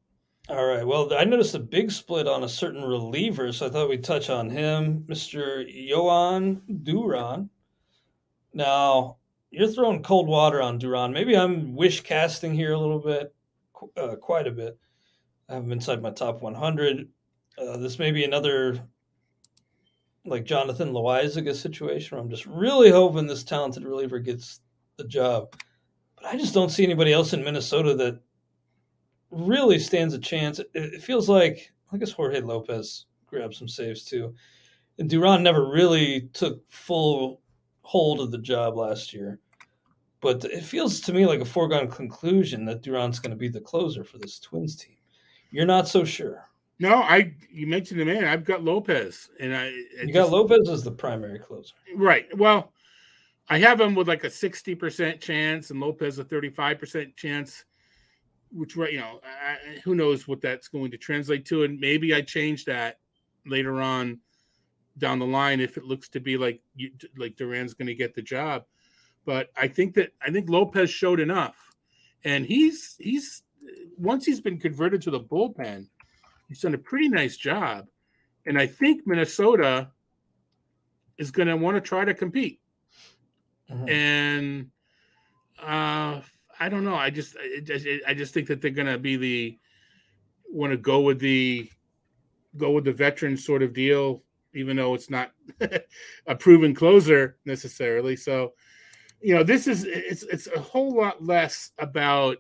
All right. Well, I noticed a big split on a certain reliever, so I thought we'd touch on him, Mister Yohan Duran. Now, you're throwing cold water on Duran. Maybe I'm wish casting here a little bit, uh, quite a bit. I have him inside my top one hundred. Uh, this may be another like Jonathan Loaizaga situation where I'm just really hoping this talented reliever gets the job. But I just don't see anybody else in Minnesota that really stands a chance. It, it feels like, I guess Jorge Lopez grabbed some saves too. And Duran never really took full hold of the job last year. But it feels to me like a foregone conclusion that Duran's going to be the closer for this Twins team. You're not so sure. No, I. You mentioned the man. I've got Lopez, and I. I You just, got Lopez as the primary closer. Right. Well, I have him with like a sixty percent chance, and Lopez a thirty-five percent chance. Which, right, you know, I, who knows what that's going to translate to, and maybe I change that later on down the line if it looks to be like you, like Duran's going to get the job. But I think that I think Lopez showed enough, and he's he's once he's been converted to the bullpen, he's done a pretty nice job, and I think Minnesota is going to want to try to compete. Mm-hmm. And uh, I don't know. I just I, I just think that they're going to be the want to go with the go with the veteran sort of deal, even though it's not a proven closer necessarily. So, you know, this is it's it's a whole lot less about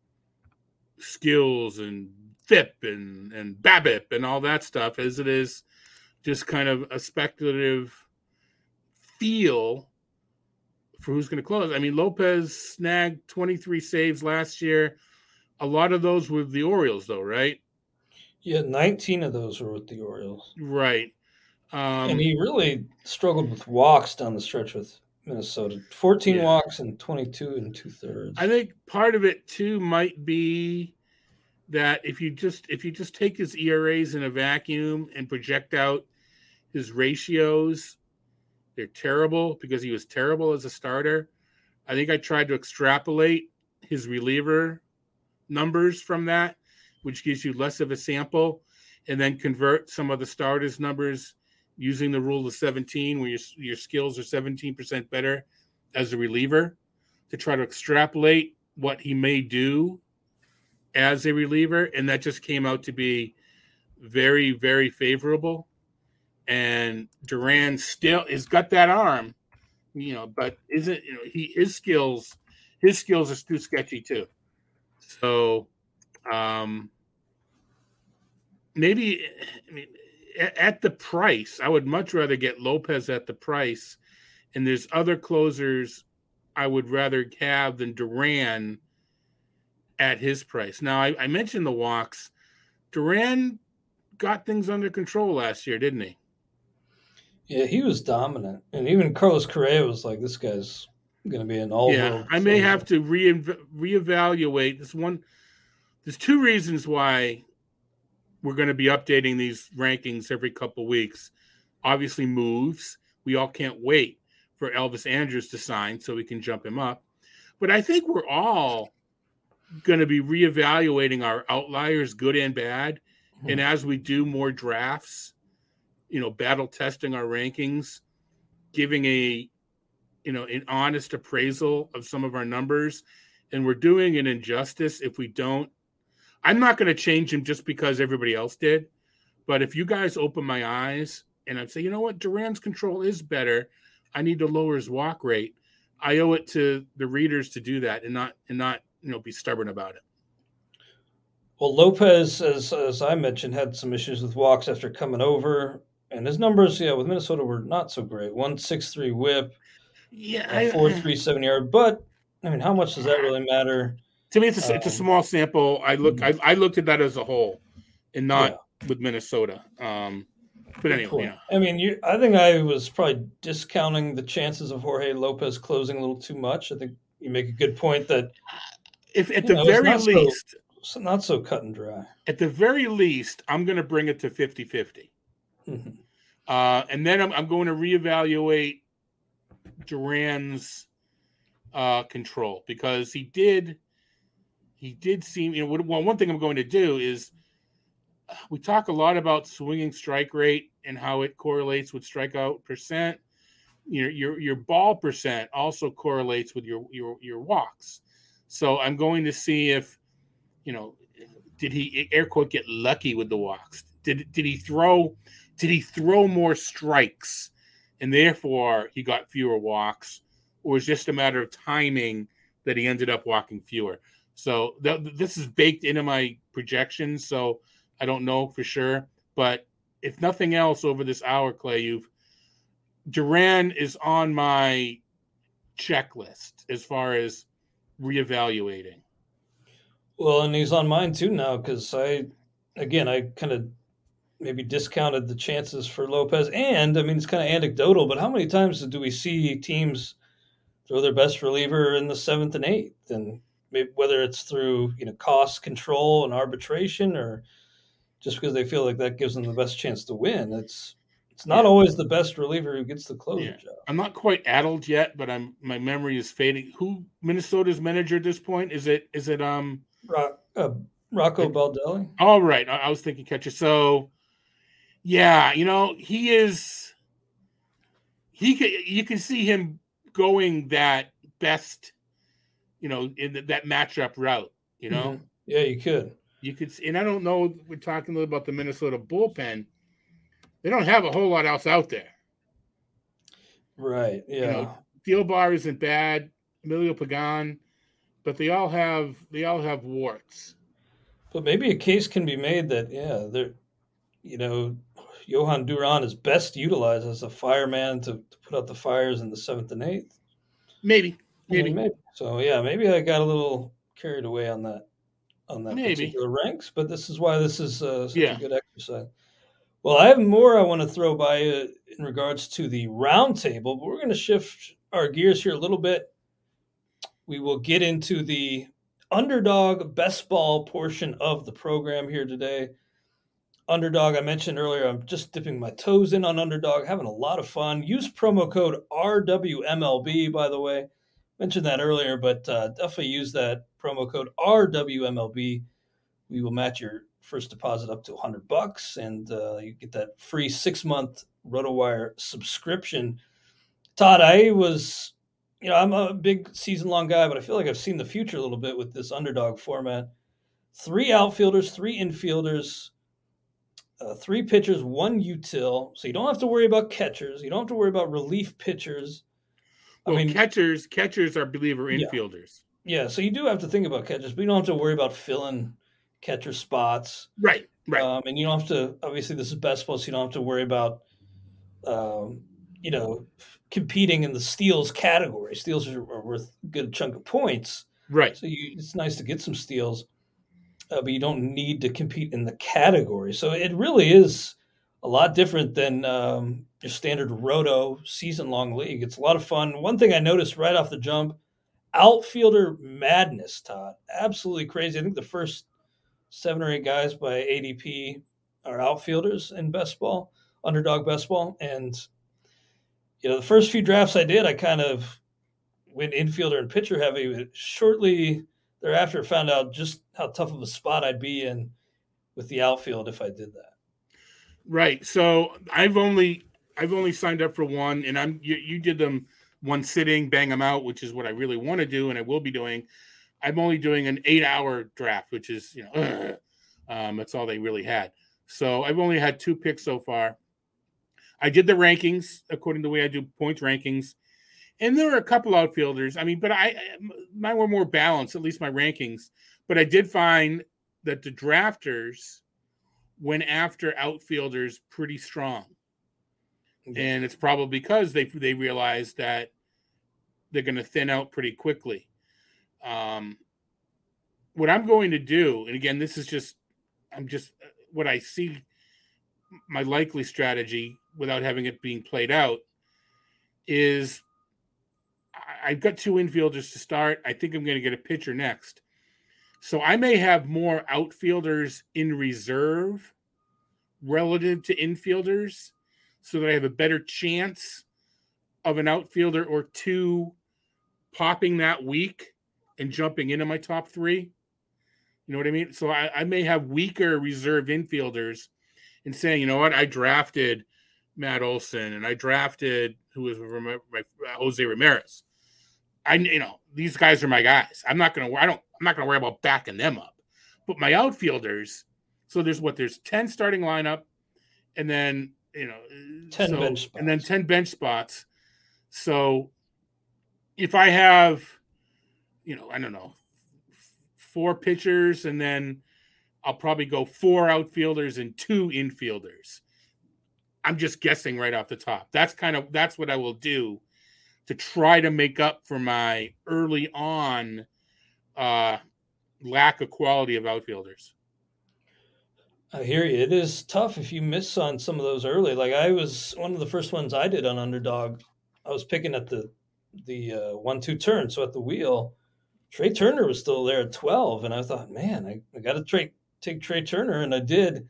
skills and F I P and and BABIP and all that stuff as it is just kind of a speculative feel for who's going to close. I mean, Lopez snagged twenty-three saves last year. A lot of those were the Orioles, though, right? Yeah, nineteen of those were with the Orioles. Right. Um, and he really struggled with walks down the stretch with Minnesota. fourteen yeah. walks and twenty-two and two-thirds. I think part of it, too, might be that if you just if you just take his E R As in a vacuum and project out his ratios, they're terrible because he was terrible as a starter. I think I tried to extrapolate his reliever numbers from that, which gives you less of a sample, and then convert some of the starters' numbers using the rule of seventeen, where your, your skills are seventeen percent better as a reliever, to try to extrapolate what he may do as a reliever. And that just came out to be very, very favorable. And Duran still has got that arm, you know, but isn't, you know, he, his skills, his skills are too sketchy too. So um, maybe, I mean, at, at the price, I would much rather get Lopez at the price. And there's other closers I would rather have than Duran at his price. Now, I, I mentioned the walks. Duran got things under control last year, didn't he? Yeah, he was dominant. And even Carlos Correa was like, this guy's going to be an all Yeah, I may have to re reevaluate this one. There's two reasons why we're going to be updating these rankings every couple weeks. Obviously, moves. We all can't wait for Elvis Andrus to sign so we can jump him up. But I think we're all going to be reevaluating our outliers, good and bad. Mm-hmm. And as we do more drafts, you know, battle testing our rankings, giving a, you know, an honest appraisal of some of our numbers. And we're doing an injustice if we don't. I'm not going to change him just because everybody else did. But if you guys open my eyes and I'd say, you know what, Duran's control is better, I need to lower his walk rate, I owe it to the readers to do that and not, and not, you know, be stubborn about it. Well, Lopez, as as I mentioned, had some issues with walks after coming over, and his numbers, yeah, with Minnesota were not so great. one sixty-three whip, yeah, four thirty-seven yard. But I mean, how much does that really matter? To me, it's a, um, it's a small sample. I look, I, I looked at that as a whole, and not yeah. with Minnesota. Um, but anyway, yeah. I mean, you, I think I was probably discounting the chances of Jorge Lopez closing a little too much. I think you make a good point that if at the know, very least, so, not so cut and dry. At the very least, I'm going to bring it to fifty-fifty. Mm-hmm. Uh, and then I'm, I'm going to reevaluate Duran's uh, control, because he did, he did seem, you know, well, one thing I'm going to do is we talk a lot about swinging strike rate and how it correlates with strikeout percent. Your your your ball percent also correlates with your your your walks. So I'm going to see if, you know, did he air quote get lucky with the walks? Did did he throw did he throw more strikes and therefore he got fewer walks, or is just a matter of timing that he ended up walking fewer? So th- this is baked into my projections, so I don't know for sure. But if nothing else over this hour, Clay, you've Duran is on my checklist as far as reevaluating. Well, and he's on mine too now because I, again, I kind of maybe discounted the chances for Lopez. And, I mean, it's kind of anecdotal, but how many times do we see teams throw their best reliever in the seventh and eighth? And maybe whether it's through, you know, cost control and arbitration or just because they feel like that gives them the best chance to win. It's it's not Yeah. always the best reliever who gets the closer Yeah. job. I'm not quite addled yet, but I'm my memory is fading. Who Minnesota's manager at this point? Is it is it um Rock, uh, Rocco Baldelli? all right. I, I was thinking catcher. So yeah, you know, he is he could you can see him going that best, you know, in the, that matchup route, you know. Mhm. Yeah, you could. You could, and I don't know. We're talking a little about the Minnesota bullpen. They don't have a whole lot else out there. Right. Yeah. You know, Thielbar isn't bad. Emilio Pagan, but they all have they all have warts. But maybe a case can be made that, yeah, they're, you know, Johan Duran is best utilized as a fireman to, to put out the fires in the seventh and eighth. Maybe, I mean, maybe, maybe. So yeah, maybe I got a little carried away on that on that Maybe. particular ranks, but this is why this is uh, such Yeah. a good exercise. Well, I have more I want to throw by you in regards to the round table, but we're going to shift our gears here a little bit. We will get into the underdog best ball portion of the program here today. Underdog, I mentioned earlier, I'm just dipping my toes in on Underdog, having a lot of fun. Use promo code R W M L B, by the way. Mentioned that earlier, but uh, definitely use that promo code R W M L B. We will match your first deposit up to one hundred bucks, and uh, you get that free six-month RotoWire subscription. Todd, I was, you know, I'm a big season-long guy, but I feel like I've seen the future a little bit with this Underdog format. Three outfielders, three infielders, uh, three pitchers, one util. So you don't have to worry about catchers. You don't have to worry about relief pitchers. Well, I mean, catchers catchers are believer Yeah. infielders. yeah, so you do have to think about catchers, but you don't have to worry about filling catcher spots. Right, right. Um, and you don't have to, obviously, this is best ball, so you don't have to worry about, um, you know, competing in the steals category. Steals are, are worth a good chunk of points. right. So you, it's nice to get some steals, uh, but you don't need to compete in the category. So it really is a lot different than um, your standard roto season-long league. It's a lot of fun. One thing I noticed right off the jump, outfielder madness, Todd. Absolutely crazy. I think the first seven or eight guys by A D P are outfielders in best ball, underdog best ball. And, you know, the first few drafts I did, I kind of went infielder and pitcher heavy. But shortly thereafter, found out just how tough of a spot I'd be in with the outfield if I did that. Right. So I've only I've only signed up for one, and I'm you, you did them one sitting, bang them out, which is what I really want to do, and I will be doing. I'm only doing an eight-hour draft, which is you know, ugh, um, that's all they really had. So I've only had two picks so far. I did the rankings according to the way I do points rankings, and there were a couple outfielders. I mean, but I mine were more balanced, at least my rankings. But I did find that the drafters went after outfielders pretty strong. And it's probably because they they realize that they're going to thin out pretty quickly. Um, what I'm going to do, and again, this is just, I'm just what I see my likely strategy without having it being played out is I- I've got two infielders to start. I think I'm going to get a pitcher next. So I may have more outfielders in reserve relative to infielders so that I have a better chance of an outfielder or two popping that week and jumping into my top three. You know what I mean? So I, I may have weaker reserve infielders and saying, you know what, I drafted Matt Olson and I drafted who was my, my, Jose Ramirez. I, you know, these guys are my guys. I'm not gonna, I don't, I'm not gonna worry about backing them up. But my outfielders, so there's what there's ten starting lineup, and then you know ten so, bench spots. and then ten bench spots. So if I have, you know, I don't know, four pitchers, and then I'll probably go four outfielders and two infielders. I'm just guessing right off the top. That's kind of that's what I will do to try to make up for my early on uh, lack of quality of outfielders. I hear you. It is tough if you miss on some of those early. Like I was one of the first ones I did on Underdog. I was picking at the the uh, one two turn, so at the wheel, Trey Turner was still there at twelve, and I thought, man, I, I got to Trey, take Trey Turner, and I did.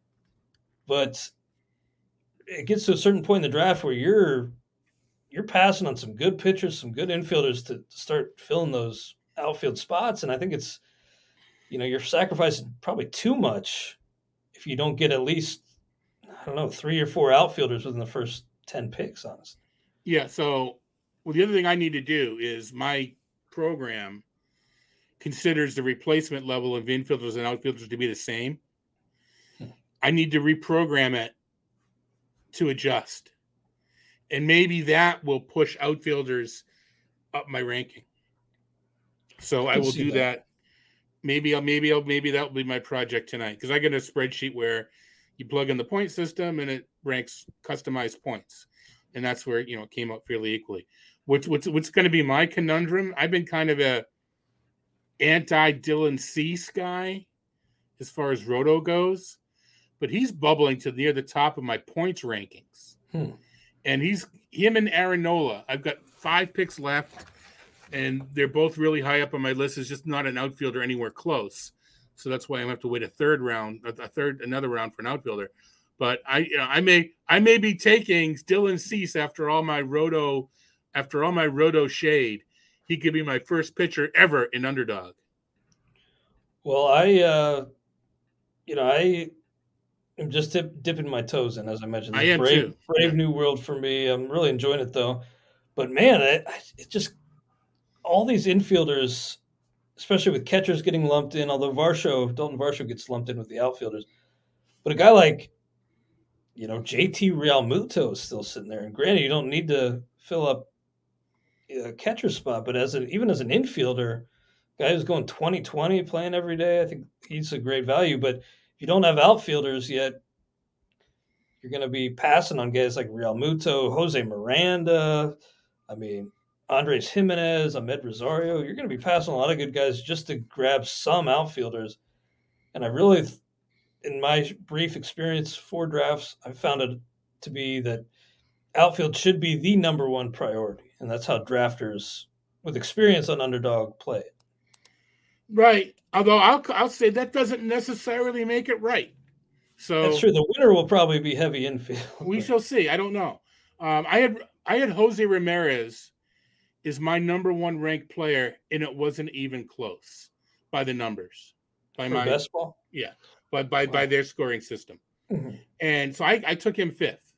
But it gets to a certain point in the draft where you're you're passing on some good pitchers, some good infielders to, to start filling those outfield spots, and I think it's, you know, you're sacrificing probably too much if you don't get at least, I don't know, three or four outfielders within the first ten picks, honestly. Yeah. So, well, the other thing I need to do is my program considers the replacement level of infielders and outfielders to be the same. Hmm. I need to reprogram it to adjust. And maybe that will push outfielders up my ranking. So I, I will do that. that. Maybe I'll, maybe I'll, maybe that'll be my project tonight. Because I get a spreadsheet where you plug in the point system and it ranks customized points. And that's where, you know, it came up fairly equally. What's, what's, what's going to be my conundrum? I've been kind of a anti-Dylan Cease guy as far as Roto goes, but he's bubbling to near the top of my points rankings. Hmm. And he's him and Aaron Nola. I've got five picks left, and they're both really high up on my list. It's just not an outfielder anywhere close. So that's why I'm gonna have to wait a third round, a third, another round for an outfielder. But I, you know, I may, I may be taking Dylan Cease after all my Roto, after all my Roto shade. He could be my first pitcher ever in Underdog. Well, I, uh, you know, I am just dip, dipping my toes in, as I mentioned. I am brave, too. Brave yeah. new world for me. I'm really enjoying it, though. But, man, it, it just – all these infielders, especially with catchers getting lumped in, although Varsho, Dalton Varsho gets lumped in with the outfielders. But a guy like, you know, J T Realmuto is still sitting there. And granted, you don't need to fill up a catcher spot, but as an, even as an infielder, guy who's going twenty twenty, playing every day, I think he's a great value. But if you don't have outfielders yet, you're going to be passing on guys like Realmuto, Jose Miranda, I mean, Andres Jimenez, Ahmed Rosario. You're going to be passing a lot of good guys just to grab some outfielders. And I really, in my brief experience, four drafts, I found it to be that outfield should be the number one priority. And that's how drafters with experience on Underdog play it. Right. Although I'll I'll say that doesn't necessarily make it right. So that's true. The winner will probably be heavy infield. We shall see. I don't know. Um, I had I had Jose Ramirez is my number one ranked player, and it wasn't even close by the numbers. By For my best ball? Yeah. But by, wow. by their scoring system. Mm-hmm. And so I, I took him fifth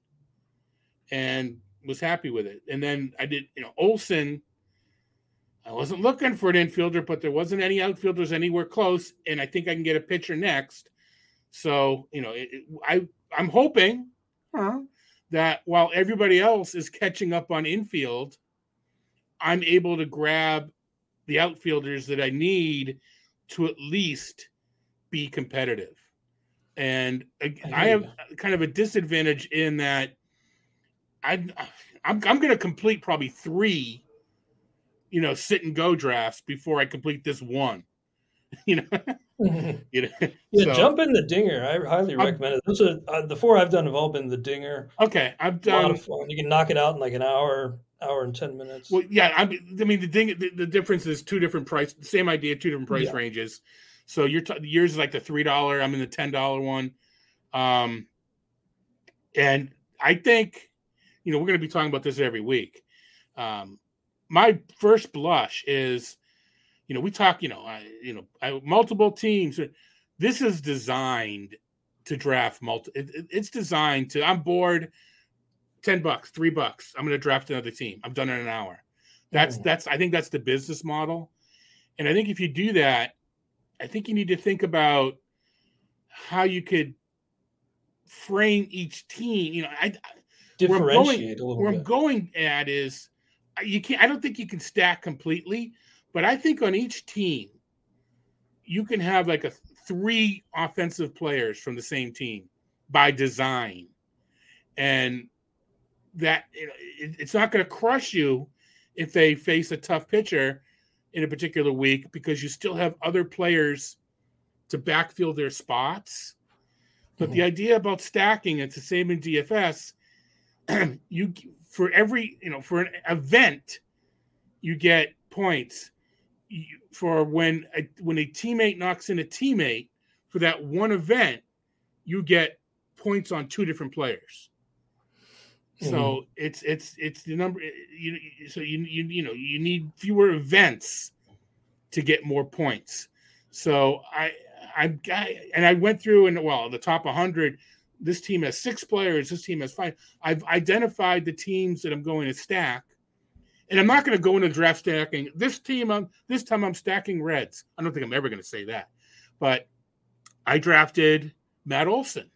and was happy with it. And then I did, you know, Olson. I wasn't looking for an infielder, but there wasn't any outfielders anywhere close, and I think I can get a pitcher next. So, you know, it, it, I, I'm hoping huh, that while everybody else is catching up on infield, I'm able to grab the outfielders that I need to at least be competitive. And I, I have kind of a disadvantage in that I, I'm, I'm going to complete probably three, you know, sit and go drafts before I complete this one. You know, mm-hmm. you know? Yeah, So, jump in the dinger. I highly I'm, recommend it. Those are uh, the four I've done have all been the dinger. Okay, I've A lot done. of fun. You can knock it out in like an hour, hour and ten minutes. Well, yeah, I mean, I mean the thing, the, the difference is two different price, same idea, two different price yeah. ranges. So you're t- yours is like the three dollar. I'm in the ten dollar one, um, and I think, you know, we're going to be talking about this every week. Um, my first blush is, you know, we talk, you know, I, you know, I, multiple teams. This is designed to draft multi. It, it, it's designed to. I'm bored. Ten bucks, three bucks. I'm going to draft another team. I'm done in an hour. That's mm. that's. I think that's the business model, and I think if you do that, I think you need to think about how you could frame each team. You know, I differentiate going, a little where bit. I'm going at is you can't. I don't think you can stack completely, but I think on each team you can have like a three offensive players from the same team by design, and that you know, it, it's not going to crush you if they face a tough pitcher in a particular week because you still have other players to backfill their spots. But mm-hmm. the idea about stacking, it's the same in D F S. You for every you know for an event, you get points. You, for when a, when a teammate knocks in a teammate for that one event, you get points on two different players. Mm-hmm. So it's it's it's the number. You so you you you know you need fewer events to get more points. So I I, I and I went through and well the top one hundred. This team has six players. This team has five. I've identified the teams that I'm going to stack, and I'm not going to go into draft stacking. This team, I'm this time I'm stacking Reds. I don't think I'm ever going to say that, but I drafted Matt Olson.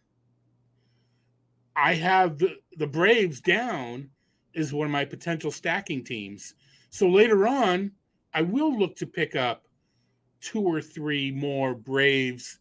I have the, the Braves down as one of my potential stacking teams. So later on, I will look to pick up two or three more Braves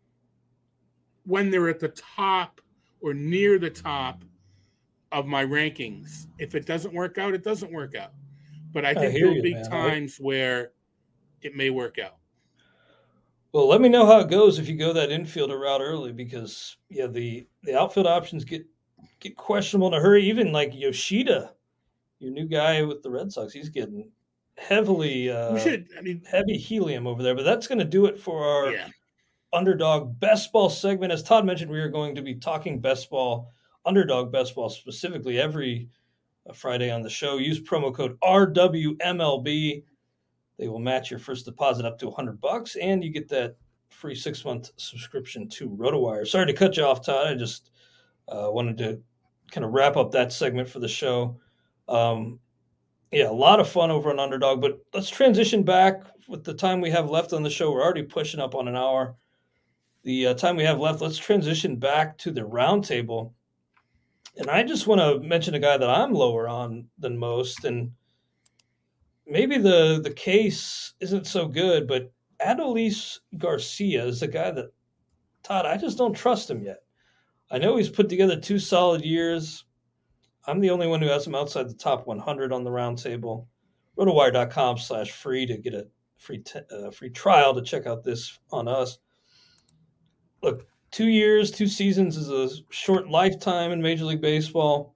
when they're at the top or near the top of my rankings. If it doesn't work out, it doesn't work out. But I think there'll be man. times where it may work out. Well, let me know how it goes if you go that infielder route early, because yeah, the, the outfield options get get questionable in a hurry. Even like Yoshida, your new guy with the Red Sox, he's getting heavily uh, we should, I mean, heavy helium over there. But that's going to do it for our yeah. Underdog Best Ball segment. As Todd mentioned, we are going to be talking Best Ball, Underdog Best Ball specifically every Friday on the show. Use promo code R W M L B. They will match your first deposit up to one hundred bucks, and you get that free six-month subscription to RotoWire. Sorry to cut you off, Todd. I just uh, wanted to kind of wrap up that segment for the show. Um, yeah, a lot of fun over on Underdog, but let's transition back with the time we have left on the show. We're already pushing up on an hour. The uh, time we have left, let's transition back to the roundtable. And I just want to mention a guy that I'm lower on than most, and maybe the, the case isn't so good, but Adolis Garcia is a guy that, Todd, I just don't trust him yet. I know he's put together two solid years. I'm the only one who has him outside the top one hundred on the roundtable. RotoWire.com slash free to get a free t- uh, free trial to check out this on us. Look, two years, two seasons is a short lifetime in Major League Baseball.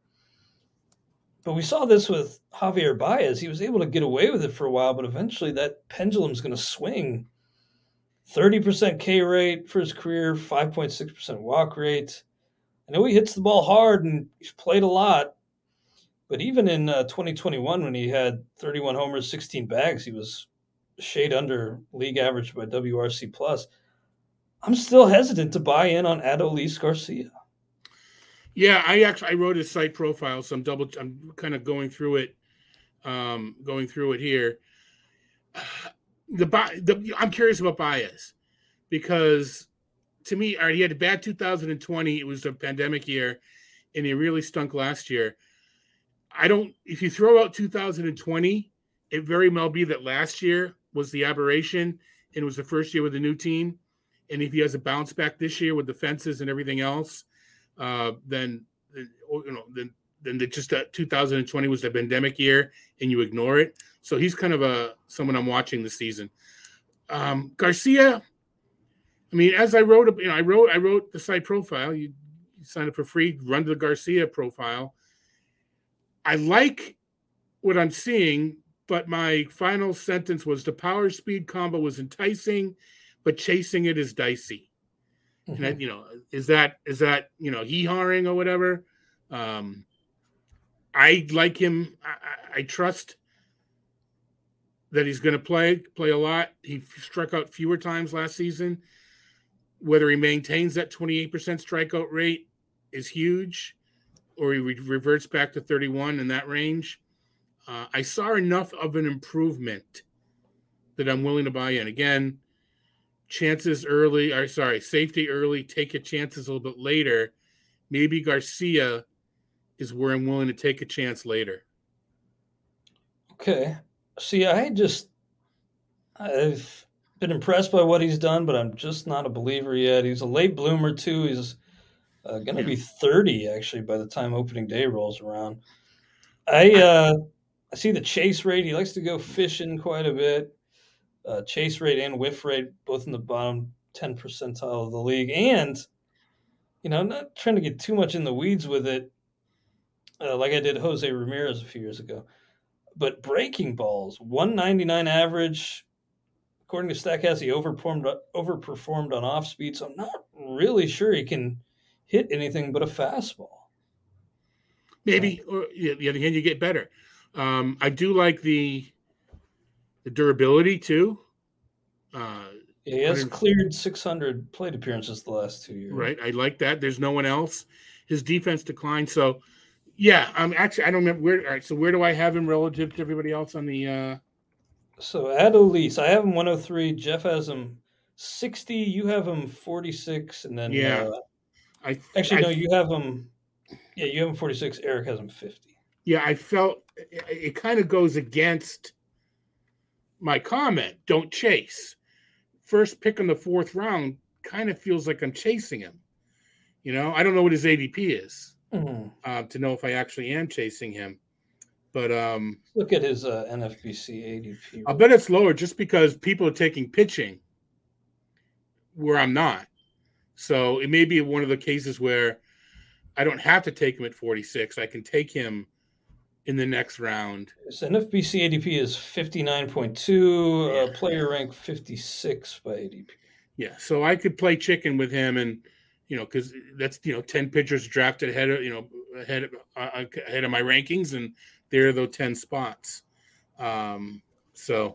But we saw this with Javier Baez. He was able to get away with it for a while, but eventually that pendulum's going to swing. thirty percent K rate for his career, five point six percent walk rate. I know he hits the ball hard and he's played a lot, but even in uh, twenty twenty-one when he had thirty-one homers, sixteen bags, he was a shade under league average by W R C plus. I'm still hesitant to buy in on Adolis Garcia. Yeah, I actually I wrote his site profile, so I'm double. I'm kind of going through it, um, going through it here. The, the I'm curious about Baez because to me, all right, he had a bad two thousand twenty. It was a pandemic year, and he really stunk last year. I don't. If you throw out two thousand twenty, it very well be that last year was the aberration, and it was the first year with a new team. And if he has a bounce back this year with the fences and everything else, uh, then you know, then then the, just that two thousand twenty was the pandemic year, and you ignore it. So he's kind of a someone I'm watching this season. Um, Garcia, I mean, as I wrote, you know, I wrote I wrote the site profile. You, you sign up for free, run the Garcia profile. I like what I'm seeing, but my final sentence was the power speed combo was enticing, but chasing it is dicey. Mm-hmm. And I, you know, is that is that you know hee-hawing or whatever? Um, I like him. I, I trust. that he's going to play, play a lot. He struck out fewer times last season. Whether he maintains that twenty-eight percent strikeout rate is huge, or he re- reverts back to thirty-one in that range. Uh, I saw enough of an improvement that I'm willing to buy in. Again, chances early, or sorry, safety early, take your chances a little bit later. Maybe Garcia is where I'm willing to take a chance later. Okay. See, I just, I've been impressed by what he's done, but I'm just not a believer yet. He's a late bloomer, too. He's uh, going to Yeah. be thirty, actually, by the time opening day rolls around. I, uh, I see the chase rate. He likes to go fishing quite a bit. Uh, chase rate and whiff rate, both in the bottom ten percentile of the league. And, you know, I'm not trying to get too much in the weeds with it, uh, like I did Jose Ramirez a few years ago. But breaking balls, one ninety-nine average. According to Statcast, he overperformed, overperformed on off speed, so I'm not really sure he can hit anything but a fastball. Maybe, or yeah, the other hand, you get better. Um, I do like the the durability too. Uh, Yeah, he has one hundred cleared six hundred plate appearances the last two years. Right, I like that. There's no one else. His defense declined, so yeah. I'm um, actually I don't remember where. All right, so where do I have him relative to everybody else on the? Uh... So at Elise, I have him one oh three. Jeff has him sixty. You have him forty-six, and then Yeah, uh, I actually I, no, you have him. Yeah, you have him forty-six. Eric has him fifty. Yeah, I felt it, it kind of goes against my comment. Don't chase. First pick in the fourth round kind of feels like I'm chasing him. You know, I don't know what his A D P is Mm-hmm. uh, to know if I actually am chasing him. But um, Look at his uh, N F B C A D P. I'll bet it's lower just because people are taking pitching where I'm not. So it may be one of the cases where I don't have to take him at forty-six. I can take him in the next round. His N F B C A D P is fifty-nine point two, uh, player rank fifty-six by A D P. Yeah, so I could play chicken with him, and you know, because that's you know, ten pitchers drafted ahead of you know ahead of, uh, ahead of my rankings, and there are those ten spots. Um, so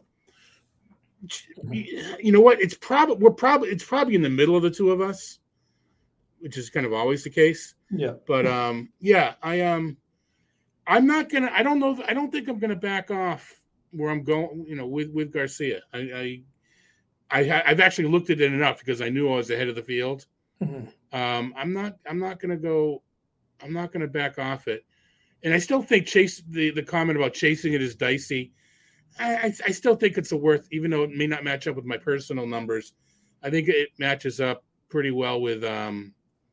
you know what? It's probably we're probably it's probably in the middle of the two of us, which is kind of always the case. Yeah, but um, yeah, I um, I'm not gonna. I don't know. I don't think I'm gonna back off where I'm going. You know, with with Garcia, I. I I, I've actually looked at it enough because I knew I was ahead of the field. Mm-hmm. Um, I'm not. I'm not going to go. I'm not going to back off it. And I still think chase the, the comment about chasing it is dicey. I, I I still think it's a worth, even though it may not match up with my personal numbers. I think it matches up pretty well with um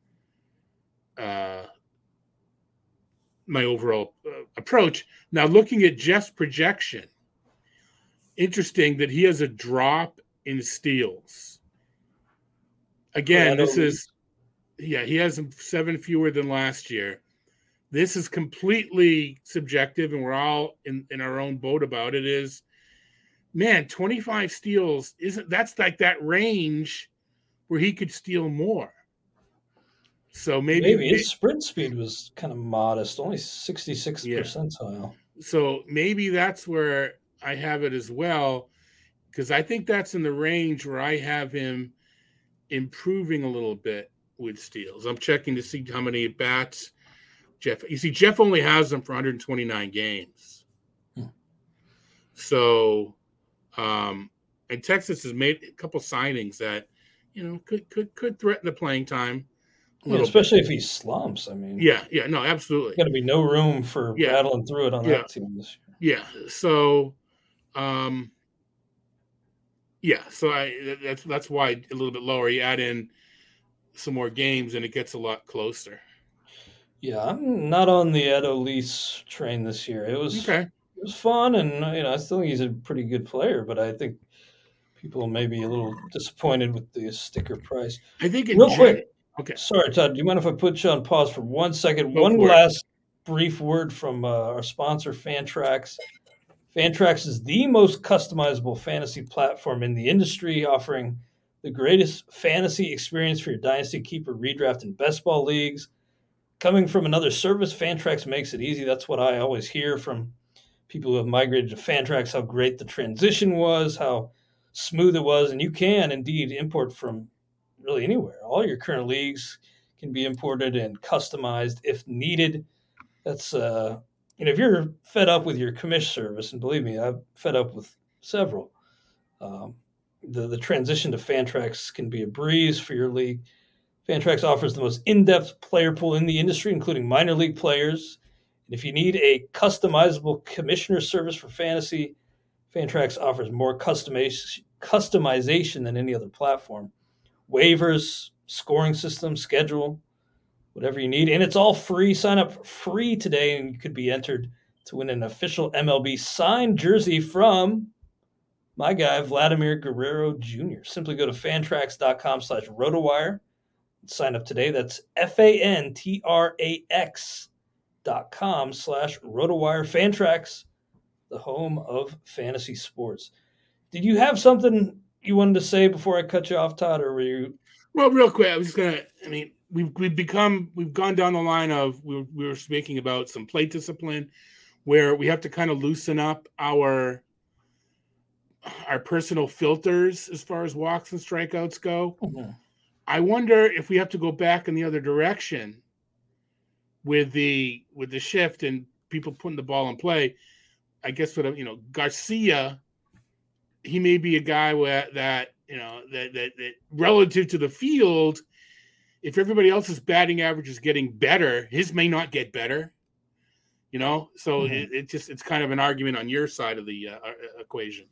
uh my overall uh, approach. Now, looking at Jeff's projection, interesting that he has a drop in steals. Again, this is, yeah, he has seven fewer than last year. This is completely subjective, and we're all in, in our own boat about it. Is, man, twenty-five steals isn't that's like that range where he could steal more. So maybe, maybe his sprint speed was kind of modest, only sixty-six yeah. percentile. So maybe that's where I have it as well, because I think that's in the range where I have him improving a little bit with steals. I'm checking to see how many bats Jeff. You see, Jeff only has them for one hundred twenty-nine games. Hmm. So, um, and Texas has made a couple signings that, you know, could could could threaten the playing time. Yeah, especially bit. If he slumps. I mean, yeah, yeah, no, absolutely. Got to be no room for yeah. battling through it on yeah. that team this year. Yeah. So, um, yeah. So I that's that's why a little bit lower. You add in some more games, and it gets a lot closer. Yeah, I'm not on the Ed O'Lease train this year. It was okay. It was fun, and you know, I still think he's a pretty good player, but I think people may be a little disappointed with the sticker price. I think real gen- quick. Okay. Sorry, Todd. Do you mind if I put you on pause for one second? Go one last it. brief word from uh, our sponsor, Fantrax. Fantrax is the most customizable fantasy platform in the industry, offering the greatest fantasy experience for your dynasty keeper, redraft, and best ball leagues. Coming from another service, Fantrax makes it easy. That's what I always hear from people who have migrated to Fantrax how great the transition was, how smooth it was, and you can indeed import from really anywhere. All your current leagues can be imported and customized if needed. That's uh, you know, if you're fed up with your commish service, and believe me, I've fed up with several. Um, the the transition to Fantrax can be a breeze for your league. Fantrax offers the most in-depth player pool in the industry, including minor league players. And if you need a customizable commissioner service for fantasy, Fantrax offers more customization customization than any other platform. Waivers, scoring system, schedule, whatever you need. And it's all free. Sign up free today, and you could be entered to win an official M L B signed jersey from my guy, Vladimir Guerrero Junior Simply go to fantrax.com slash rotowire. Sign up today. That's F-A-N-T-R-A-X dot com slash rotowire. Fantrax, the home of fantasy sports. Did you have something you wanted to say before I cut you off, Todd, or were you? Well, real quick, I was just gonna. I mean, we've we've become we've gone down the line of we were, we were speaking about some plate discipline, where we have to kind of loosen up our our personal filters as far as walks and strikeouts go. Mm-hmm. I wonder if we have to go back in the other direction with the with the shift and people putting the ball in play. I guess what you know, Garcia. He may be a guy where that, you know, that, that, that relative to the field, if everybody else's batting average is getting better, his may not get better, you know? So mm-hmm. it, it just, it's kind of an argument on your side of the uh, equation.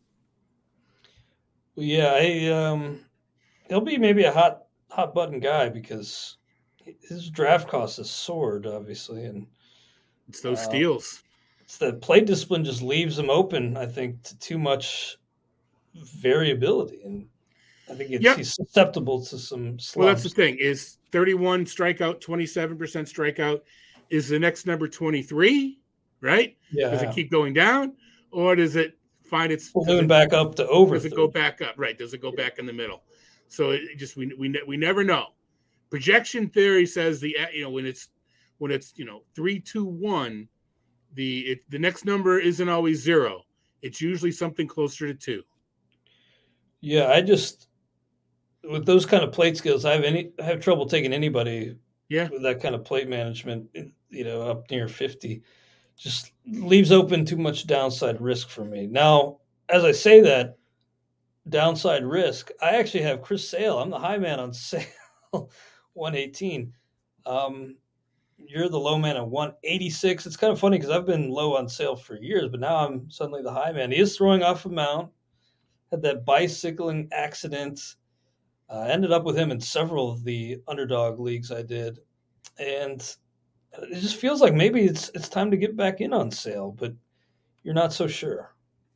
Well, yeah, I, um, he'll be maybe a hot, hot button guy because his draft cost has soared, obviously. And it's those uh, steals. It's the plate discipline just leaves him open, I think, to too much variability, and I think it's, yep. he's susceptible to some slumps. Well, that's the thing, is thirty-one strikeout, twenty-seven percent strikeout. Is the next number twenty-three, right? Yeah. Does it keep going down, or does it find its moving back up to over? Does it go back up? Right. Does it go yeah. back in the middle? So it just we we we never know. Projection theory says the you know when it's when it's you know three, two, one, the it, the next number isn't always zero. It's usually something closer to two. Yeah, I just with those kind of plate skills, I have any I have trouble taking anybody. Yeah, with that kind of plate management, you know, up near fifty, just leaves open too much downside risk for me. Now, as I say that, downside risk, I actually have Chris Sale. I'm the high man on Sale, one eighteen. Um, you're the low man at one eighty-six. It's kind of funny because I've been low on Sale for years, but now I'm suddenly the high man. He is throwing off a mound. Had that bicycling accident. I uh, ended up with him in several of the underdog leagues I did. And it just feels like maybe it's it's time to get back in on Sale, but you're not so sure.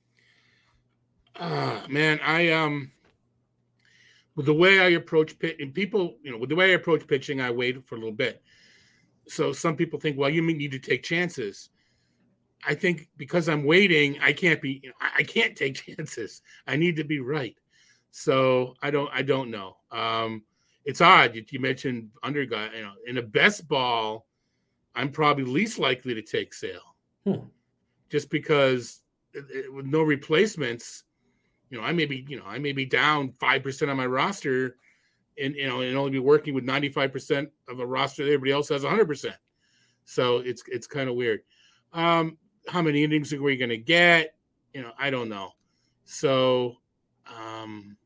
Uh, man, I um with the way I approach pitch and people, you know, with the way I approach pitching, I wait for a little bit. So some people think, well, you need to take chances. I think because I'm waiting, I can't be, you know, I can't take chances. I need to be right. So I don't, I don't know. Um, it's odd. You, you mentioned underguy, you know, in a best ball, I'm probably least likely to take Sale hmm. just because it, it, with no replacements, you know, I may be, you know, I may be down five percent on my roster and, you know, and only be working with ninety-five percent of a roster that everybody else has one hundred percent. So it's, it's kind of weird. Um, How many innings are we going to get? You know, I don't know. So, um,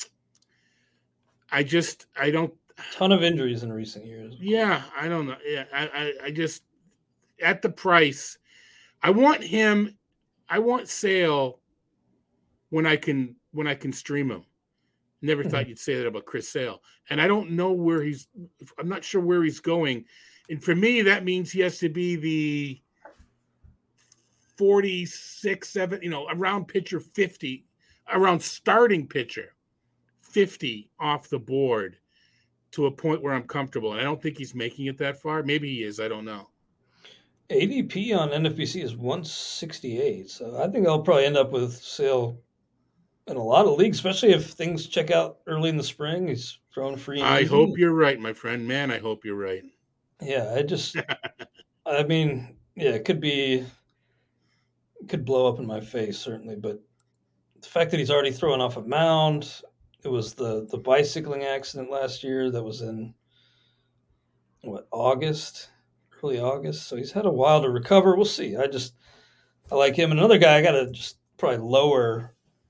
I just, I don't. Ton of injuries in recent years. Yeah, I don't know. Yeah, I, I, I just, at the price, I want him, I want Sale when I can, when I can stream him. Never mm-hmm. thought you'd say that about Chris Sale. And I don't know where he's, I'm not sure where he's going. And for me, that means he has to be the forty-six, seven, you know, around pitcher fifty, around starting pitcher fifty off the board to a point where I'm comfortable. And I don't think he's making it that far. Maybe he is. I don't know. A D P on N F B C is one sixty-eight. So I think I'll probably end up with Sale in a lot of leagues, especially if things check out early in the spring. He's throwing free. I easy. hope you're right, my friend. Man, I hope you're right. Yeah, I just, I mean, yeah, it could be could blow up in my face, certainly. But the fact that he's already thrown off a mound, it was the, the bicycling accident last year that was in, what, August, early August. So he's had a while to recover. We'll see. I just, I like him. Another guy I got to just probably lower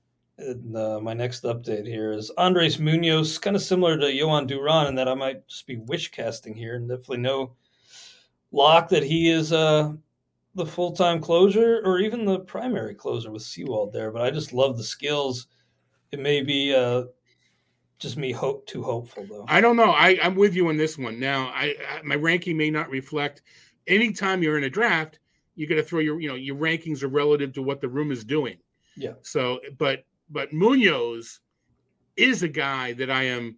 in uh, my next update here is Andres Munoz, kind of similar to Yohan Duran in that I might just be wish casting here, and definitely no lock that he is uh, the full-time closer or even the primary closer with Sewald there. But I just love the skills. It may be uh, just me hope too hopeful though. I don't know. I, I'm with you on this one. Now, I, I my ranking may not reflect. Anytime you're in a draft, you got to throw your you know your rankings are relative to what the room is doing. Yeah. So, but. But Munoz is a guy that I am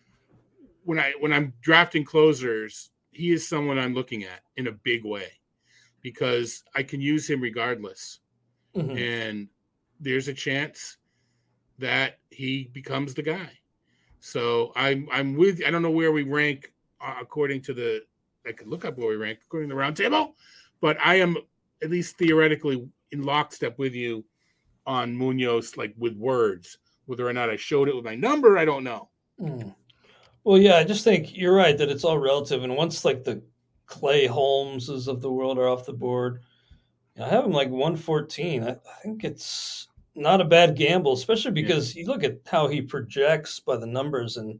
when I when I'm drafting closers, he is someone I'm looking at in a big way because I can use him regardless. Mm-hmm. And there's a chance that he becomes the guy. So I'm I'm with I don't know where we rank uh, according to the I could look up where we rank according to the round table, but I am at least theoretically in lockstep with you on Munoz, like with words. Whether or not I showed it with my number, I don't know. Mm. Well, yeah, I just think you're right that it's all relative. And once like the Clay Holmeses of the world are off the board, I have him like one fourteen. I, I think it's not a bad gamble, especially because yeah. you look at how he projects by the numbers, and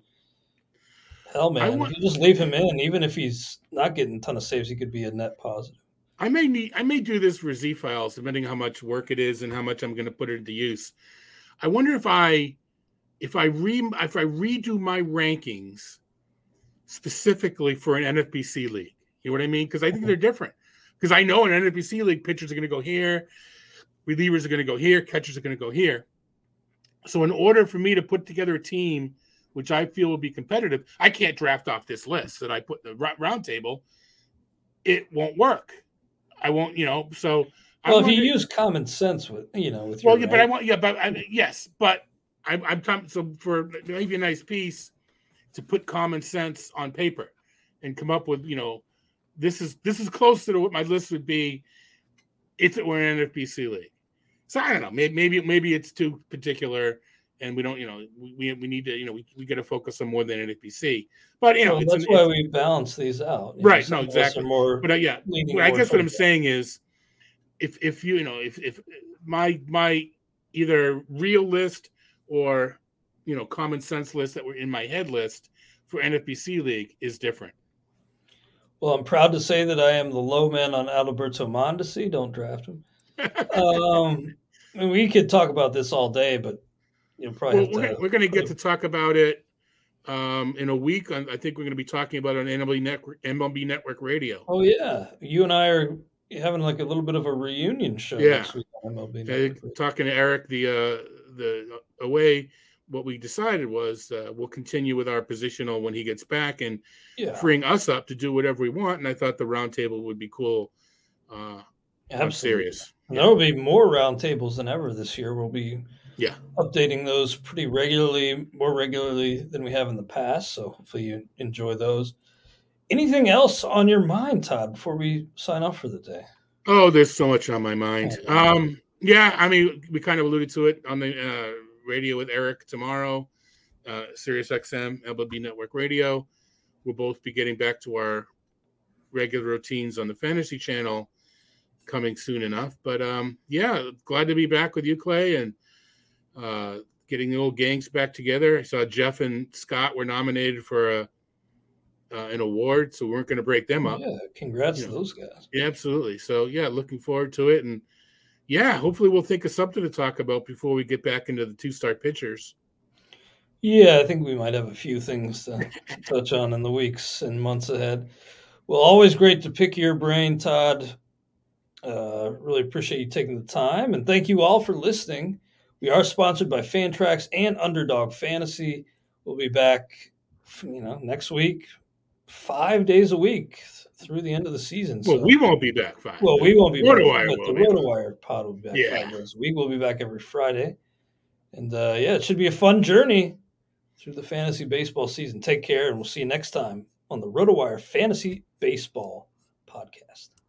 hell, man, want, if you just leave him in, even if he's not getting a ton of saves, he could be a net positive. I may need, I may do this for Z Files, depending on how much work it is and how much I'm going to put it into use. I wonder if I, if I re, if I redo my rankings specifically for an N F B C league. You know what I mean? Because I think they're different. Because I know in an N F B C league, pitchers are going to go here, relievers are going to go here, catchers are going to go here. So in order for me to put together a team which I feel will be competitive, I can't draft off this list that I put in the round table. It won't work. I won't, you know, so. Well, I'm if you wondering, use common sense with, you know, with your. Well, yeah, but I want, yeah, but I, yes, but I'm, I'm talking, so for maybe a nice piece to put common sense on paper and come up with, you know, this is, this is closer to what my list would be if it were an N F B C league. So I don't know, maybe, maybe, maybe it's too particular and we don't, you know, we, we need to, you know, we, we got to focus on more than N F B C, but you know, well, it's that's an, why it's, we balance these out. Right. No, exactly. More but uh, yeah, well, I guess what I'm saying is if, if you, you know, if, if my, my either real list or, you know, common sense list that were in my head list for N F B C league is different. Well, I'm proud to say that I am the low man on Adalberto Mondesi. Don't draft him. um, I mean, we could talk about this all day, but you know, probably well, have we're, to, we're going to get to talk about it um, in a week. I think we're going to be talking about it on M L B Network, M L B Network Radio. Oh yeah, you and I are having like a little bit of a reunion show yeah. next week on M L B Network. Uh, talking to Eric, the uh, the away. What we decided was uh, we'll continue with our positional when he gets back and yeah. freeing us up to do whatever we want. And I thought the roundtable would be cool. Uh, Absolutely. I'm serious. Yeah. There will be more roundtables than ever this year. We'll be yeah updating those pretty regularly, more regularly than we have in the past. So hopefully you enjoy those. Anything else on your mind, Todd, before we sign off for the day? Oh, there's so much on my mind. Um, yeah, I mean, we kind of alluded to it on the uh, radio with Eric tomorrow, uh, Sirius X M, M L B Network Radio. We'll both be getting back to our regular routines on the Fantasy Channel coming soon enough. But um, yeah, glad to be back with you, Clay, and uh, getting the old gangs back together. I saw Jeff and Scott were nominated for a uh, an award, so we weren't going to break them up. Yeah, congrats you to know. those guys. Yeah, absolutely. So yeah, looking forward to it, and yeah, hopefully we'll think of something to talk about before we get back into the two-star pitchers. Yeah, I think we might have a few things to touch on in the weeks and months ahead. Well, always great to pick your brain, Todd. Uh, really appreciate you taking the time, and thank you all for listening. We are sponsored by Fantrax and Underdog Fantasy. We'll be back, you know, next week, five days a week through the end of the season. Well, so. we won't be back five. Well, we won't be RotoWire back, but the RotoWire pod will be back yeah. five days a week. We'll be back every Friday. And, uh, yeah, it should be a fun journey through the fantasy baseball season. Take care, and we'll see you next time on the RotoWire Fantasy Baseball Podcast.